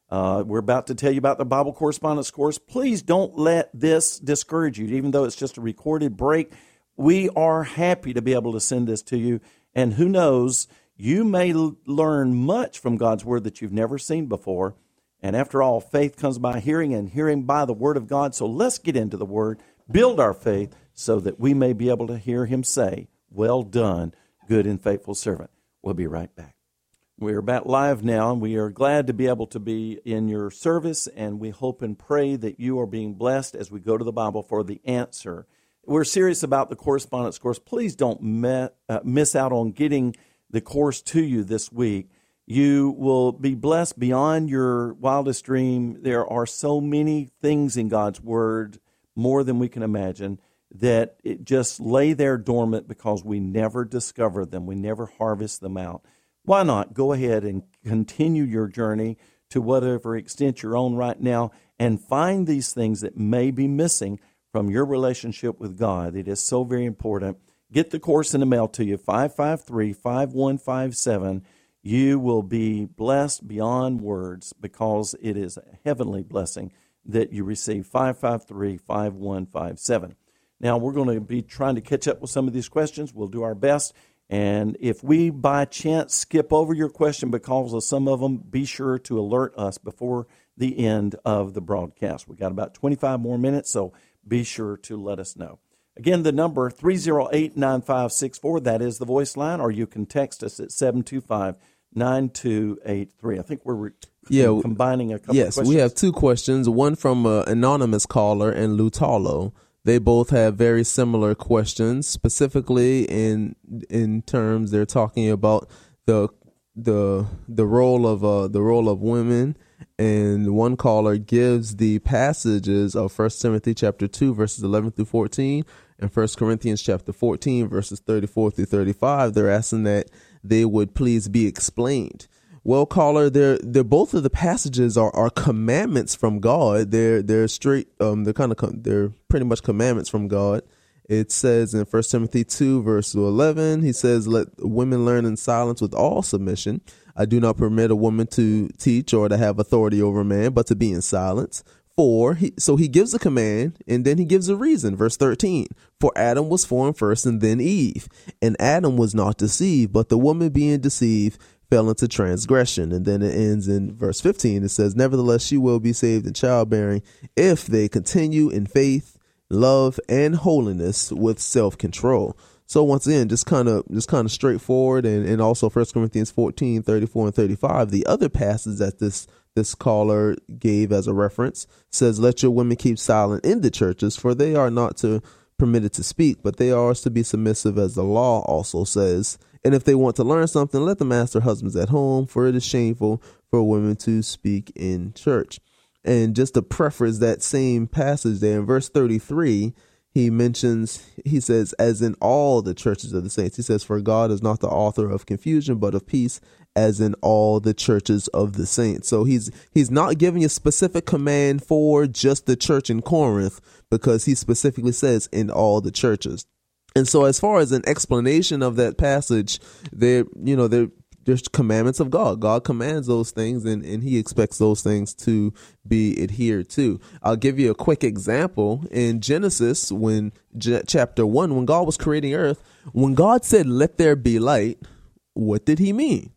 Uh, we're about to tell you about the Bible Correspondence Course. Please don't let this discourage you, even though it's just a recorded break. We are happy to be able to send this to you. And who knows, you may l- learn much from God's Word that you've never seen before. And after all, faith comes by hearing, and hearing by the Word of God. So let's get into the Word, build our faith, so that we may be able to hear Him say, "Well done, good and faithful servant." We'll be right back. We're back live now, and we are glad to be able to be in your service, and we hope and pray that you are being blessed as we go to the Bible for the answer. We're serious about the correspondence course. Please don't me, uh, miss out on getting the course to you this week. You will be blessed beyond your wildest dream. There are so many things in God's Word, more than we can imagine, that it just lay there dormant because we never discover them. We never harvest them out. Why not go ahead and continue your journey to whatever extent you're on right now and find these things that may be missing from your relationship with God. It is so very important. Get the course in the mail to you, five five three, five one five seven. You will be blessed beyond words because it is a heavenly blessing that you receive, five five three, five one five seven. Now, we're going to be trying to catch up with some of these questions. We'll do our best. And if we, by chance, skip over your question because of some of them, be sure to alert us before the end of the broadcast. We've got about twenty-five more minutes, so be sure to let us know. Again, the number, three oh eight, nine five six four, that is the voice line, or you can text us at seven two five, nine two eight three. I think we're re- yeah, combining a couple
yes,
of questions.
Yes, we have two questions, one from an anonymous caller and Lutalo. They both have very similar questions, specifically in in terms they're talking about the the the role of uh, the role of women, and one caller gives the passages of First Timothy chapter two verses eleven through fourteen and First Corinthians chapter fourteen verses thirty-four through thirty-five. They're asking that they would please be explained. Well, caller, they're they're both of the passages are, are commandments from God. They're they're straight. Um, they're kind of they're pretty much commandments from God. It says in First Timothy two verse eleven, he says, "Let women learn in silence with all submission. I do not permit a woman to teach or to have authority over a man, but to be in silence." For he, so he gives a command and then he gives a reason. Verse thirteen, "For Adam was formed first and then Eve, and Adam was not deceived, but the woman being deceived fell into transgression." And then it ends in verse fifteen. It says, "Nevertheless, she will be saved in childbearing if they continue in faith, love, and holiness with self-control." So once again, just kind of just kind of straightforward, and, and also First Corinthians fourteen, thirty-four, and thirty-five. The other passage that this this caller gave as a reference says, "Let your women keep silent in the churches, for they are not to permitted to speak, but they are to be submissive, as the law also says. And if they want to learn something, let them ask their husbands at home, for it is shameful for women to speak in church." And just to preface that same passage there in verse thirty-three, he mentions, he says, "As in all the churches of the saints." He says, "For God is not the author of confusion, but of peace, as in all the churches of the saints." So he's he's not giving a specific command for just the church in Corinth, because he specifically says in all the churches. And so as far as an explanation of that passage, there, you know, there there's commandments of God. God commands those things, and, and he expects those things to be adhered to. I'll give you a quick example. In Genesis, when G- chapter one, when God was creating earth, when God said, "Let there be light," what did he mean?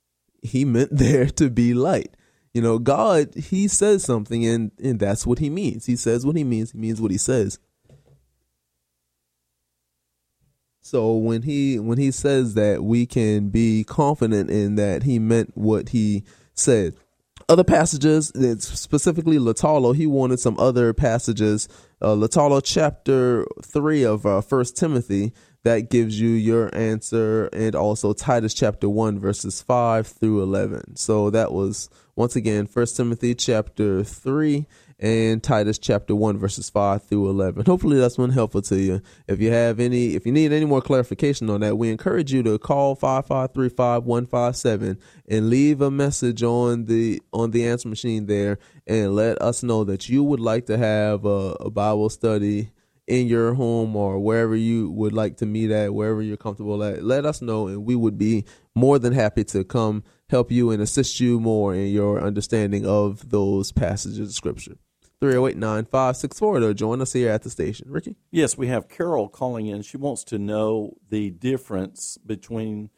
He meant there to be light. You know, God, he says something, and, and that's what he means. He says what he means. He means what he says. So when he when he says that, we can be confident in that he meant what he said. Other passages, specifically Latalo, he wanted some other passages. Uh, Latalo chapter three of uh, First Timothy, that gives you your answer, and also Titus chapter one verses five through eleven. So that was, once again, First Timothy chapter three and Titus chapter one verses five through eleven. Hopefully that's been helpful to you. If you have any, if you need any more clarification on that, we encourage you to call five five three, five one five seven and leave a message on the on the answer machine there, and let us know that you would like to have a, a Bible study in your home or wherever you would like to meet at, wherever you're comfortable at. Let us know, and we would be more than happy to come help you and assist you more in your understanding of those passages of Scripture. three oh eight, nine five six four to join us here at the station. Ricky?
Yes, we have Carol calling in. She wants to know the difference between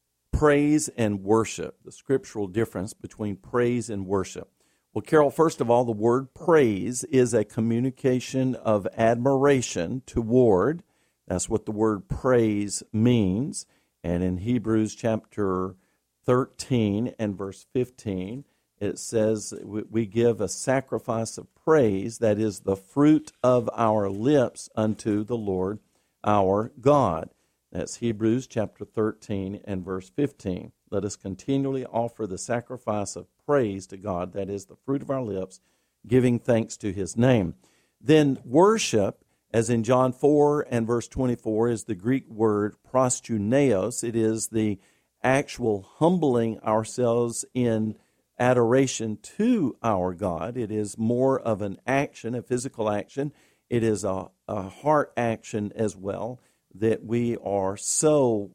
praise and worship, the scriptural difference between praise and worship. Well, Carol, first of all, the word praise is a communication of admiration toward. That's what the word praise means. And in Hebrews chapter thirteen and verse fifteen, it says we give a sacrifice of praise, that is the fruit of our lips unto the Lord our God. That's Hebrews chapter thirteen and verse fifteen. Let us continually offer the sacrifice of praise to God, that is the fruit of our lips, giving thanks to his name. Then worship, as in John four and verse twenty-four, is the Greek word proskuneos. It is the actual humbling ourselves in adoration to our God. It is more of an action, a physical action. It is a, a heart action as well, that we are so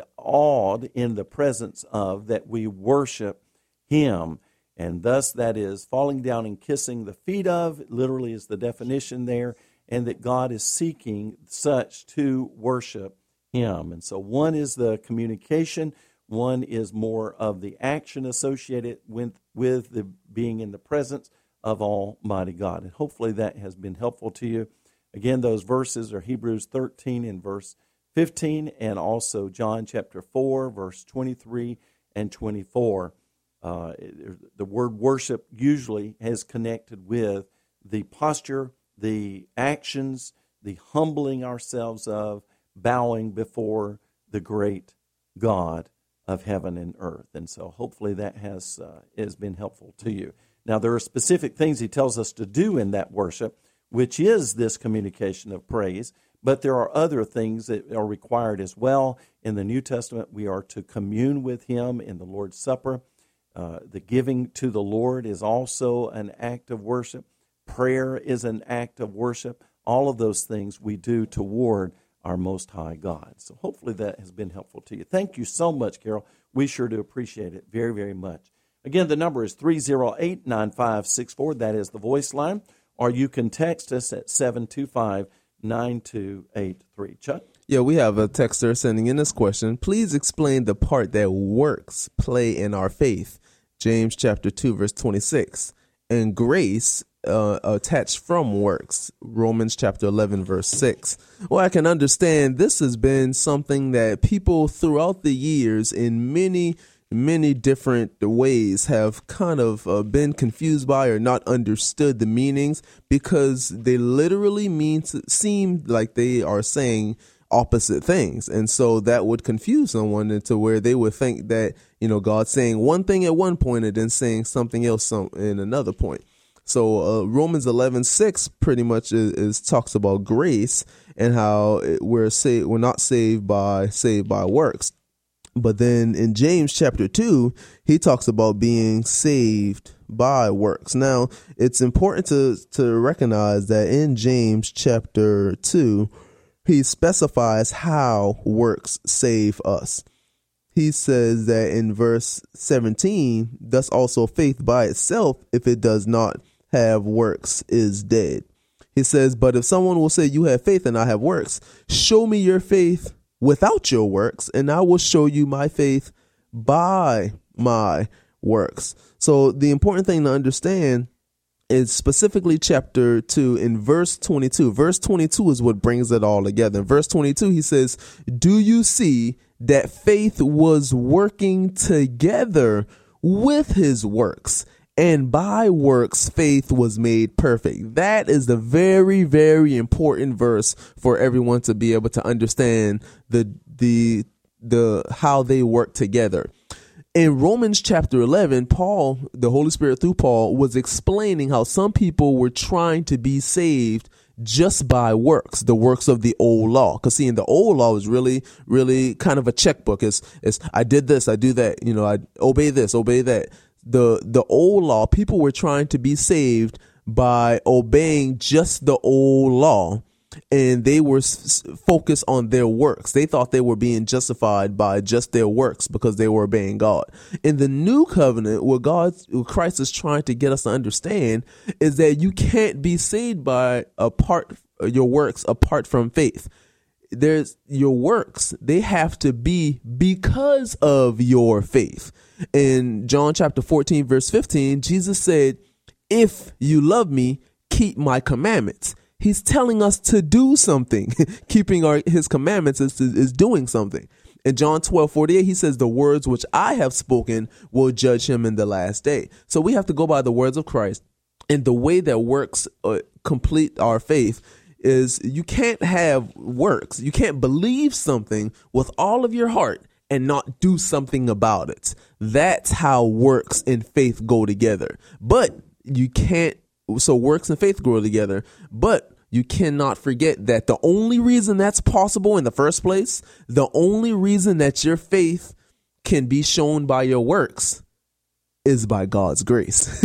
awed in the presence of that we worship him. And thus that is falling down and kissing the feet of, literally is the definition there, and that God is seeking such to worship him. And so one is the communication, one is more of the action associated with, with the being in the presence of Almighty God. And hopefully that has been helpful to you. Again, those verses are Hebrews thirteen and verse fifteen, and also John chapter four, verse twenty-three and twenty-four. Uh, the word worship usually has connected with the posture, the actions, the humbling ourselves of, bowing before the great God of heaven and earth. And so hopefully that has, uh, has been helpful to you. Now, there are specific things he tells us to do in that worship, which is this communication of praise, but there are other things that are required as well. In the New Testament, we are to commune with him in the Lord's Supper. Uh, the giving to the Lord is also an act of worship. Prayer is an act of worship. All of those things we do toward our Most High God. So hopefully that has been helpful to you. Thank you so much, Carol. We sure do appreciate it very, very much. Again, the number is three oh eight, nine five six four. That is the voice line. Or you can text us at seven two five, nine two eight three. Chuck?
Yeah, we have a texter sending in this question. Please explain the part that works play in our faith. James chapter two, verse twenty-six. And grace uh, attached from works. Romans chapter eleven, verse six. Well, I can understand this has been something that people throughout the years in many many different ways have kind of uh, been confused by or not understood the meanings, because they literally mean to seem like they are saying opposite things. And so that would confuse someone into where they would think that, you know, God's saying one thing at one point and then saying something else some, in another point. So uh, Romans eleven six pretty much is, is talks about grace and how it, we're saved, we're not saved by saved by works. But then in James chapter two, he talks about being saved by works. Now, it's important to, to recognize that in James chapter two, he specifies how works save us. He says that in verse seventeen, thus also faith by itself, if it does not have works, is dead. He says, but if someone will say, you have faith and I have works, show me your faith without your works, and I will show you my faith by my works. So the important thing to understand is specifically chapter two in verse twenty-two. Verse twenty-two is what brings it all together. In verse twenty-two, he says, do you see that faith was working together with his works? And by works, faith was made perfect. That is the very, very important verse for everyone to be able to understand the the the how they work together. In Romans chapter eleven, Paul, the Holy Spirit through Paul, was explaining how some people were trying to be saved just by works, the works of the old law. Because see, in the old law is really, really kind of a checkbook. It's, it's I did this, I do that, you know, I obey this, obey that. The the old law, people were trying to be saved by obeying just the old law. and they were s- focused on their works. They thought they were being justified by just their works because they were obeying God. In the new covenant, what God, what Christ is trying to get us to understand is that you can't be saved by apart your works apart from faith. There's your works. They have to be because of your faith. In John chapter fourteen, verse fifteen, Jesus said, "If you love me, keep my commandments." He's telling us to do something. Keeping our, his commandments is, is doing something. In John twelve forty-eight, he says, "The words which I have spoken will judge him in the last day." So we have to go by the words of Christ. And the way that works uh, complete our faith is you can't have works. You can't believe something with all of your heart and not do something about it. That's how works and faith go together. But you can't. So works and faith grow together, but you cannot forget that the only reason that's possible in the first place, the only reason that your faith can be shown by your works is by God's grace.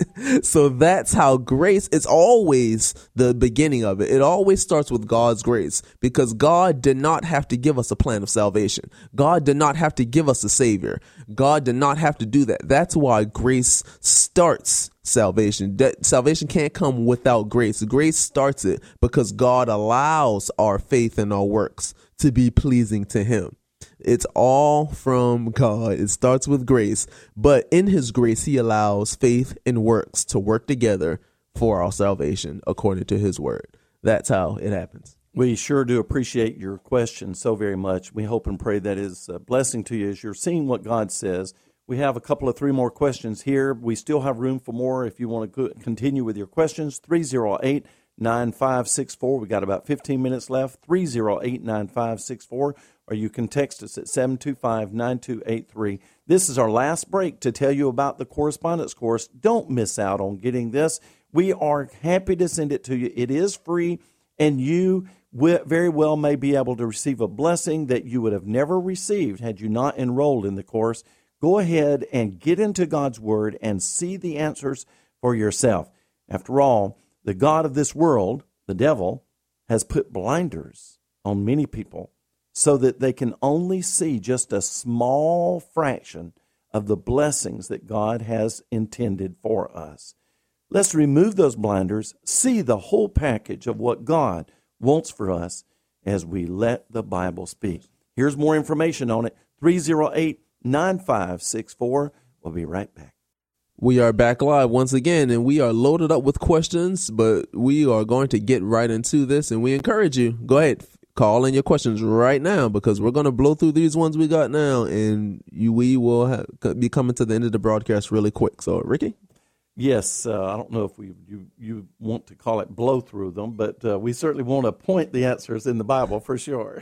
So that's how grace is always the beginning of it. It always starts with God's grace, because God did not have to give us a plan of salvation. God did not have to give us a savior. God did not have to do that. That's why grace starts salvation. That salvation can't come without grace. Grace starts it because God allows our faith and our works to be pleasing to him. It's all from God. It starts with grace, but in his grace, he allows faith and works to work together for our salvation according to his word. That's how it happens.
We sure do appreciate your question so very much. We hope and pray that is a blessing to you as you're seeing what God says. We have a couple of three more questions here. We still have room for more if you want to continue with your questions. three oh eight, nine five six four. We got about fifteen minutes left. three oh eight, nine five six four. Or you can text us at seven two five, nine two eight three. This is our last break to tell you about the correspondence course. Don't miss out on getting this. We are happy to send it to you. It is free, and you very well may be able to receive a blessing that you would have never received had you not enrolled in the course. Go ahead and get into God's Word and see the answers for yourself. After all, the God of this world, the devil, has put blinders on many people so that they can only see just a small fraction of the blessings that God has intended for us. Let's remove those blinders, see the whole package of what God wants for us as we let the Bible speak. Here's more information on it, three oh eight, nine five six four. We'll be right back.
We are back live once again, and we are loaded up with questions, but we are going to get right into this, and we encourage you, go ahead, call in your questions right now, because we're going to blow through these ones we got now, and you, we will have, be coming to the end of the broadcast really quick. So, Ricky?
Yes, uh, I don't know if we you, you want to call it blow through them, but uh, we certainly want to point the answers in the Bible for sure.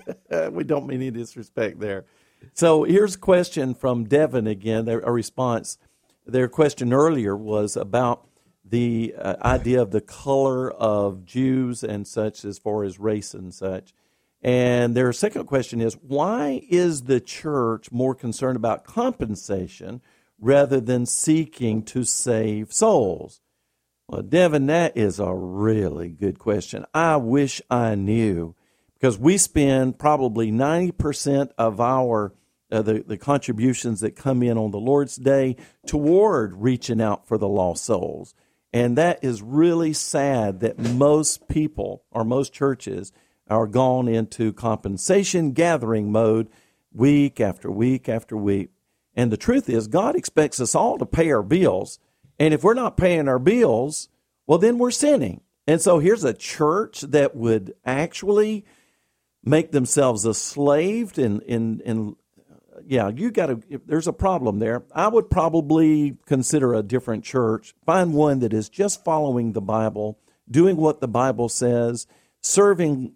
We don't mean any disrespect there. So here's a question from Devin again, a response. Their question earlier was about the uh, idea of the color of Jews and such as far as race and such. And their second question is, why is the church more concerned about compensation rather than seeking to save souls? Well, Devin, that is a really good question. I wish I knew, because we spend probably ninety percent of our uh, the, the contributions that come in on the Lord's Day toward reaching out for the lost souls. And that is really sad that most people or most churches are gone into compensation gathering mode week after week after week. And the truth is, God expects us all to pay our bills. And if we're not paying our bills, well, then we're sinning. And so here's a church that would actually make themselves a slave. And, and, and yeah, you got to, there's a problem there. I would probably consider a different church, find one that is just following the Bible, doing what the Bible says, serving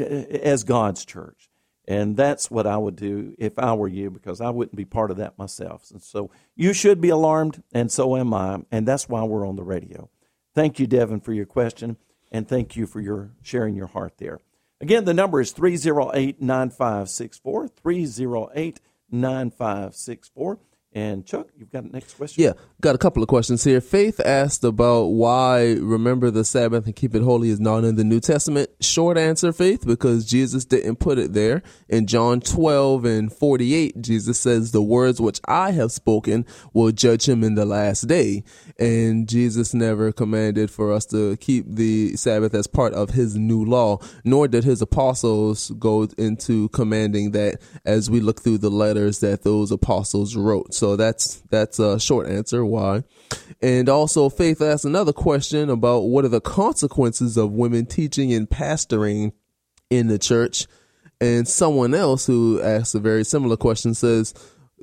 as God's church. And that's what I would do if I were you, because I wouldn't be part of that myself. And so you should be alarmed, and so am I, and that's why we're on the radio. Thank you, Devin, for your question, and thank you for your sharing your heart there. Again, the number is three oh eight, nine five six four, three oh eight, nine five six four. And Chuck, you've got a next question?
Yeah, got a couple of questions here. Faith asked about why remember the Sabbath and keep it holy is not in the New Testament. Short answer, Faith, because Jesus didn't put it there. In John twelve and forty-eight, Jesus says, the words which I have spoken will judge him in the last day. And Jesus never commanded for us to keep the Sabbath as part of his new law, nor did his apostles go into commanding that as we look through the letters that those apostles wrote. So that's that's a short answer why. And also Faith asked another question about what are the consequences of women teaching and pastoring in the church. And someone else who asked a very similar question says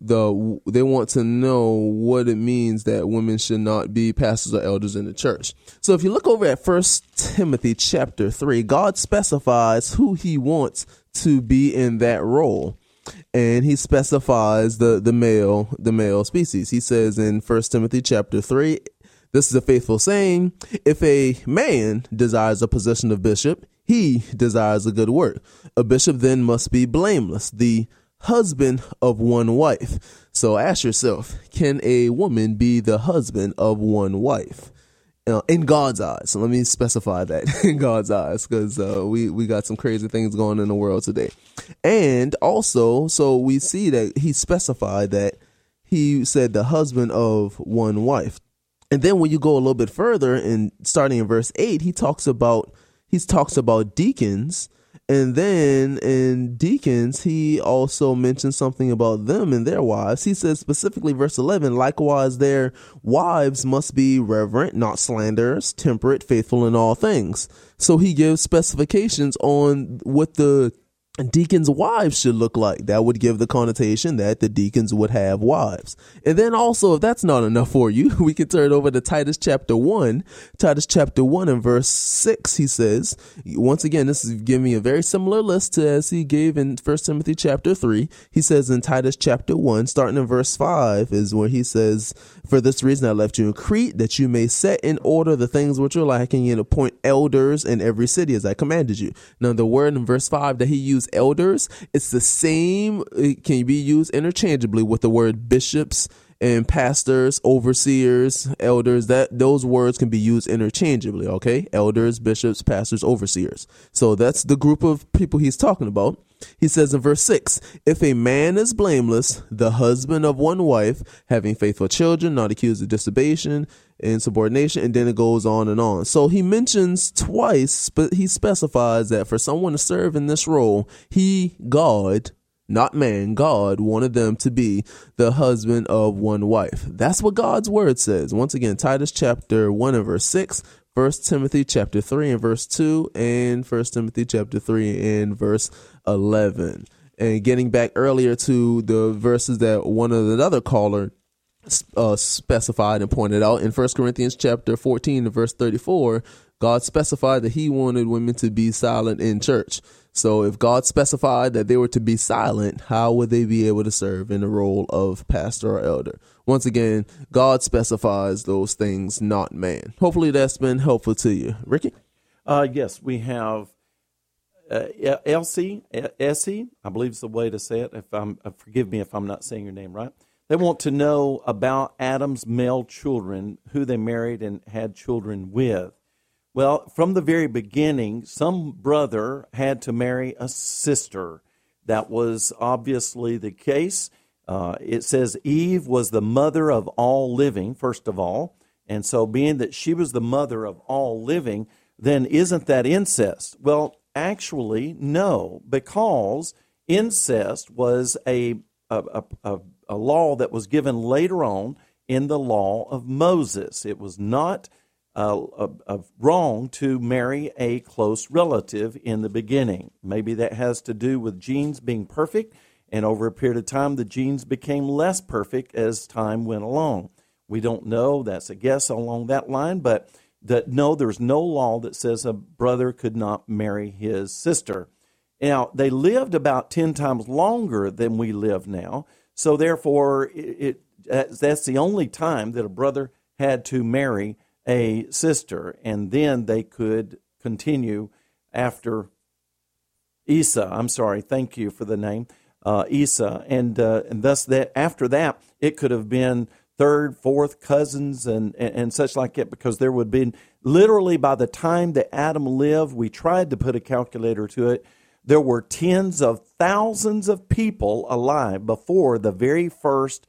the they want to know what it means that women should not be pastors or elders in the church. So if you look over at First Timothy chapter three, God specifies who he wants to be in that role. And he specifies the, the male, the male species. He says in First Timothy chapter three, this is a faithful saying, if a man desires a position of bishop, he desires a good work. A bishop then must be blameless, the husband of one wife. So ask yourself, can a woman be the husband of one wife? Uh, in God's eyes. So let me specify that in God's eyes, because uh, we, we got some crazy things going in the world today. And also, so we see that he specified that he said the husband of one wife. And then when you go a little bit further and starting in verse eight, he talks about, he talks about deacons. And then in deacons, he also mentions something about them and their wives. He says specifically verse eleven, likewise their wives must be reverent, not slanderers, temperate, faithful in all things. So he gives specifications on what the deacons' wives should look like. That would give the connotation that the deacons would have wives. And then also, if that's not enough for you, we can turn over to Titus chapter one. Titus chapter one and verse six, he says, once again, this is giving me a very similar list to as he gave in First Timothy chapter three. He says in Titus chapter one, starting in verse five, is where he says, for this reason I left you in Crete, that you may set in order the things which are lacking and appoint elders in every city as I commanded you. Now, the word in verse five that he used, elders, it's the same, it can be used interchangeably with the word bishops and pastors, overseers, elders. That those words can be used interchangeably. Okay, elders, bishops, pastors, overseers. So that's the group of people he's talking about. He says in verse six, if a man is blameless, the husband of one wife, having faithful children, not accused of dissipation, insubordination, and then it goes on and on. So he mentions twice, but he specifies that for someone to serve in this role, he, God, not man, God wanted them to be the husband of one wife. That's what God's word says. Once again, Titus chapter one and verse six, First Timothy chapter three and verse two, and First Timothy chapter three and verse eleven. And getting back earlier to the verses that one of the other caller uh, specified and pointed out in First Corinthians chapter fourteen and verse thirty-four, God specified that he wanted women to be silent in church. So if God specified that they were to be silent, how would they be able to serve in the role of pastor or elder? Once again, God specifies those things, not man. Hopefully that's been helpful to you. Ricky?
Uh, yes, we have uh, Elsie, Essie, I believe is the way to say it. If I'm, uh, forgive me if I'm not saying your name right. They want to know about Adam's male children, who they married and had children with. Well, from the very beginning, some brother had to marry a sister. That was obviously the case. Uh, it says Eve was the mother of all living, first of all. And so being that she was the mother of all living, then isn't that incest? Well, actually, no, because incest was a, a, a, a law that was given later on in the law of Moses. It was not Uh, uh, wrong to marry a close relative in the beginning. Maybe that has to do with genes being perfect, and over a period of time, the genes became less perfect as time went along. We don't know. That's a guess along that line, but that no, there's no law that says a brother could not marry his sister. Now, they lived about ten times longer than we live now, so therefore, it, it that's the only time that a brother had to marry a sister, and then they could continue after Esau. I'm sorry, thank you for the name. uh, Esau, and uh, and thus that after that it could have been third, fourth cousins and, and and such like that, because there would be literally by the time that Adam lived, we tried to put a calculator to it, there were tens of thousands of people alive before the very first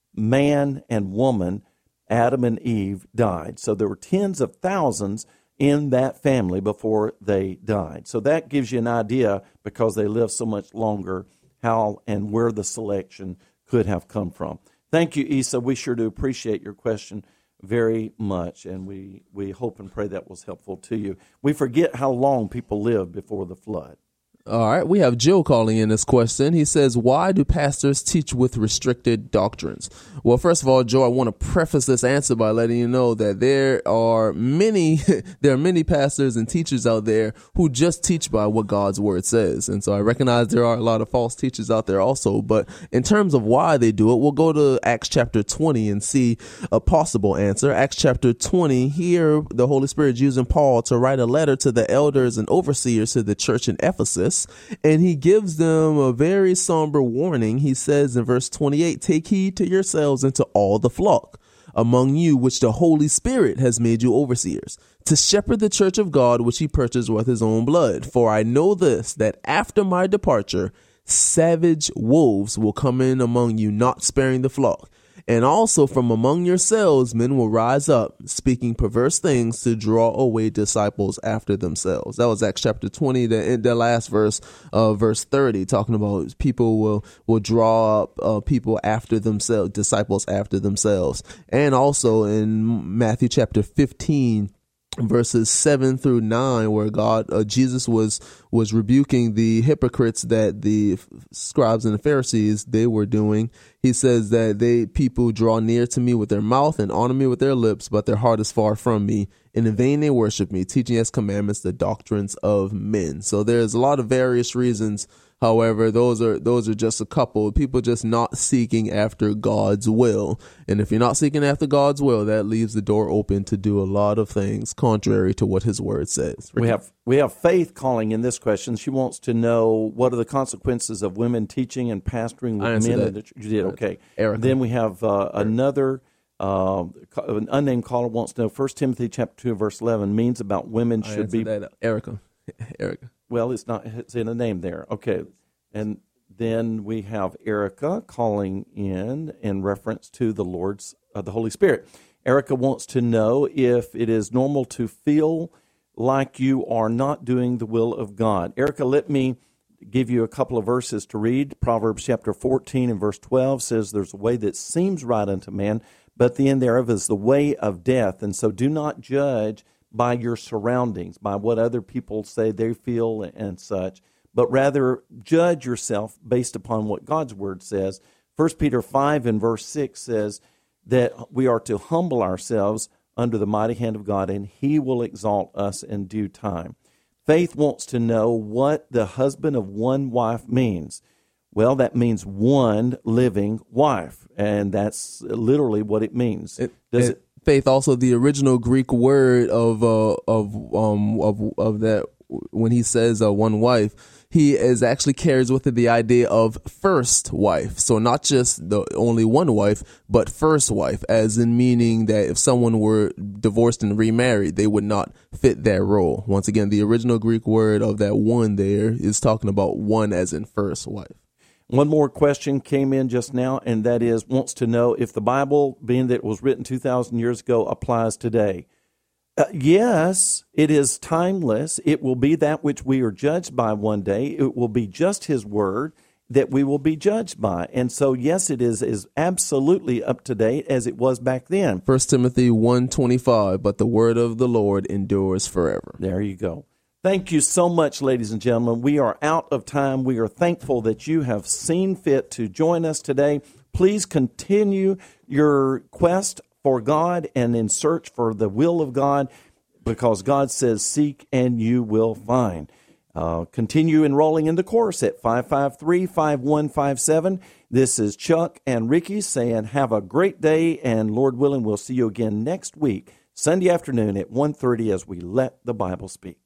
man and woman, Adam and Eve, died. So there were tens of thousands in that family before they died. So that gives you an idea, because they lived so much longer, how and where the selection could have come from. Thank you, Isa. We sure do appreciate your question very much, and we, we hope and pray that was helpful to you. We forget how long people lived before the flood.
All right, we have Joe calling in this question. He says, why do pastors teach with restricted doctrines? Well, first of all, Joe, I want to preface this answer by letting you know that there are many, there are many pastors and teachers out there who just teach by what God's word says. And so I recognize there are a lot of false teachers out there also. But in terms of why they do it, we'll go to Acts chapter twenty and see a possible answer. Acts chapter twenty, here the Holy Spirit is using Paul to write a letter to the elders and overseers to the church in Ephesus. And he gives them a very somber warning. He says in verse twenty-eight, take heed to yourselves and to all the flock among you, which the Holy Spirit has made you overseers, to shepherd the church of God, which he purchased with his own blood. For I know this, that after my departure, savage wolves will come in among you, not sparing the flock. And also from among yourselves men will rise up, speaking perverse things to draw away disciples after themselves. That was Acts chapter twenty, the, the last verse, uh, verse thirty, talking about people will, will draw up uh, people after themselves, disciples after themselves. And also in Matthew chapter fifteen, verses seven through nine, where God, uh, Jesus was, was rebuking the hypocrites that the scribes and the Pharisees, they were doing. He says that they, people draw near to me with their mouth and honor me with their lips, but their heart is far from me. And in vain they worship me, teaching as commandments the doctrines of men. So there's a lot of various reasons. However, those are those are just a couple. People just not seeking after God's will. And if you're not seeking after God's will, that leaves the door open to do a lot of things contrary to what his word says.
We have we have Faith calling in this question. She wants to know, what are the consequences of women teaching and pastoring with men? In the, you did, okay.
Erica.
Then we have uh, another, uh, an unnamed caller wants to know, First Timothy chapter two, verse eleven means about women should be...
That. Erica. Erica.
Well, it's not, it's in a name there. Okay. And then we have Erica calling in in reference to the Lord's, uh, the Holy Spirit. Erica wants to know if it is normal to feel like you are not doing the will of God. Erica, let me give you a couple of verses to read. Proverbs chapter fourteen and verse twelve says, there's a way that seems right unto man, but the end thereof is the way of death. And so do not judge by your surroundings, by what other people say they feel and such, but rather judge yourself based upon what God's word says. First Peter five and verse six says that we are to humble ourselves under the mighty hand of God, and he will exalt us in due time. Faith wants to know what the husband of one wife means. Well, that means one living wife, and that's literally what it means.
It,
Does
it,
it?
Faith, also the original Greek word of uh, of um of of that, when he says uh, one wife, he is actually carries with it the idea of first wife. So not just the only one wife, but first wife, as in meaning that if someone were divorced and remarried, they would not fit that role. Once again, the original Greek word of that one there is talking about one as in first wife.
One more question came in just now, and that is, wants to know if the Bible, being that it was written two thousand years ago, applies today. Uh, yes, it is timeless. It will be that which we are judged by one day. It will be just his word that we will be judged by. And so, yes, it is, is absolutely up to date as it was back then.
First Timothy one twenty-five, but the word of the Lord endures forever.
There you go. Thank you so much, ladies and gentlemen. We are out of time. We are thankful that you have seen fit to join us today. Please continue your quest for God and in search for the will of God, because God says, seek and you will find. Uh, continue enrolling in the course at five five three, five one five seven. This is Chuck and Ricky saying have a great day, and Lord willing, we'll see you again next week, Sunday afternoon at one thirty as we let the Bible speak.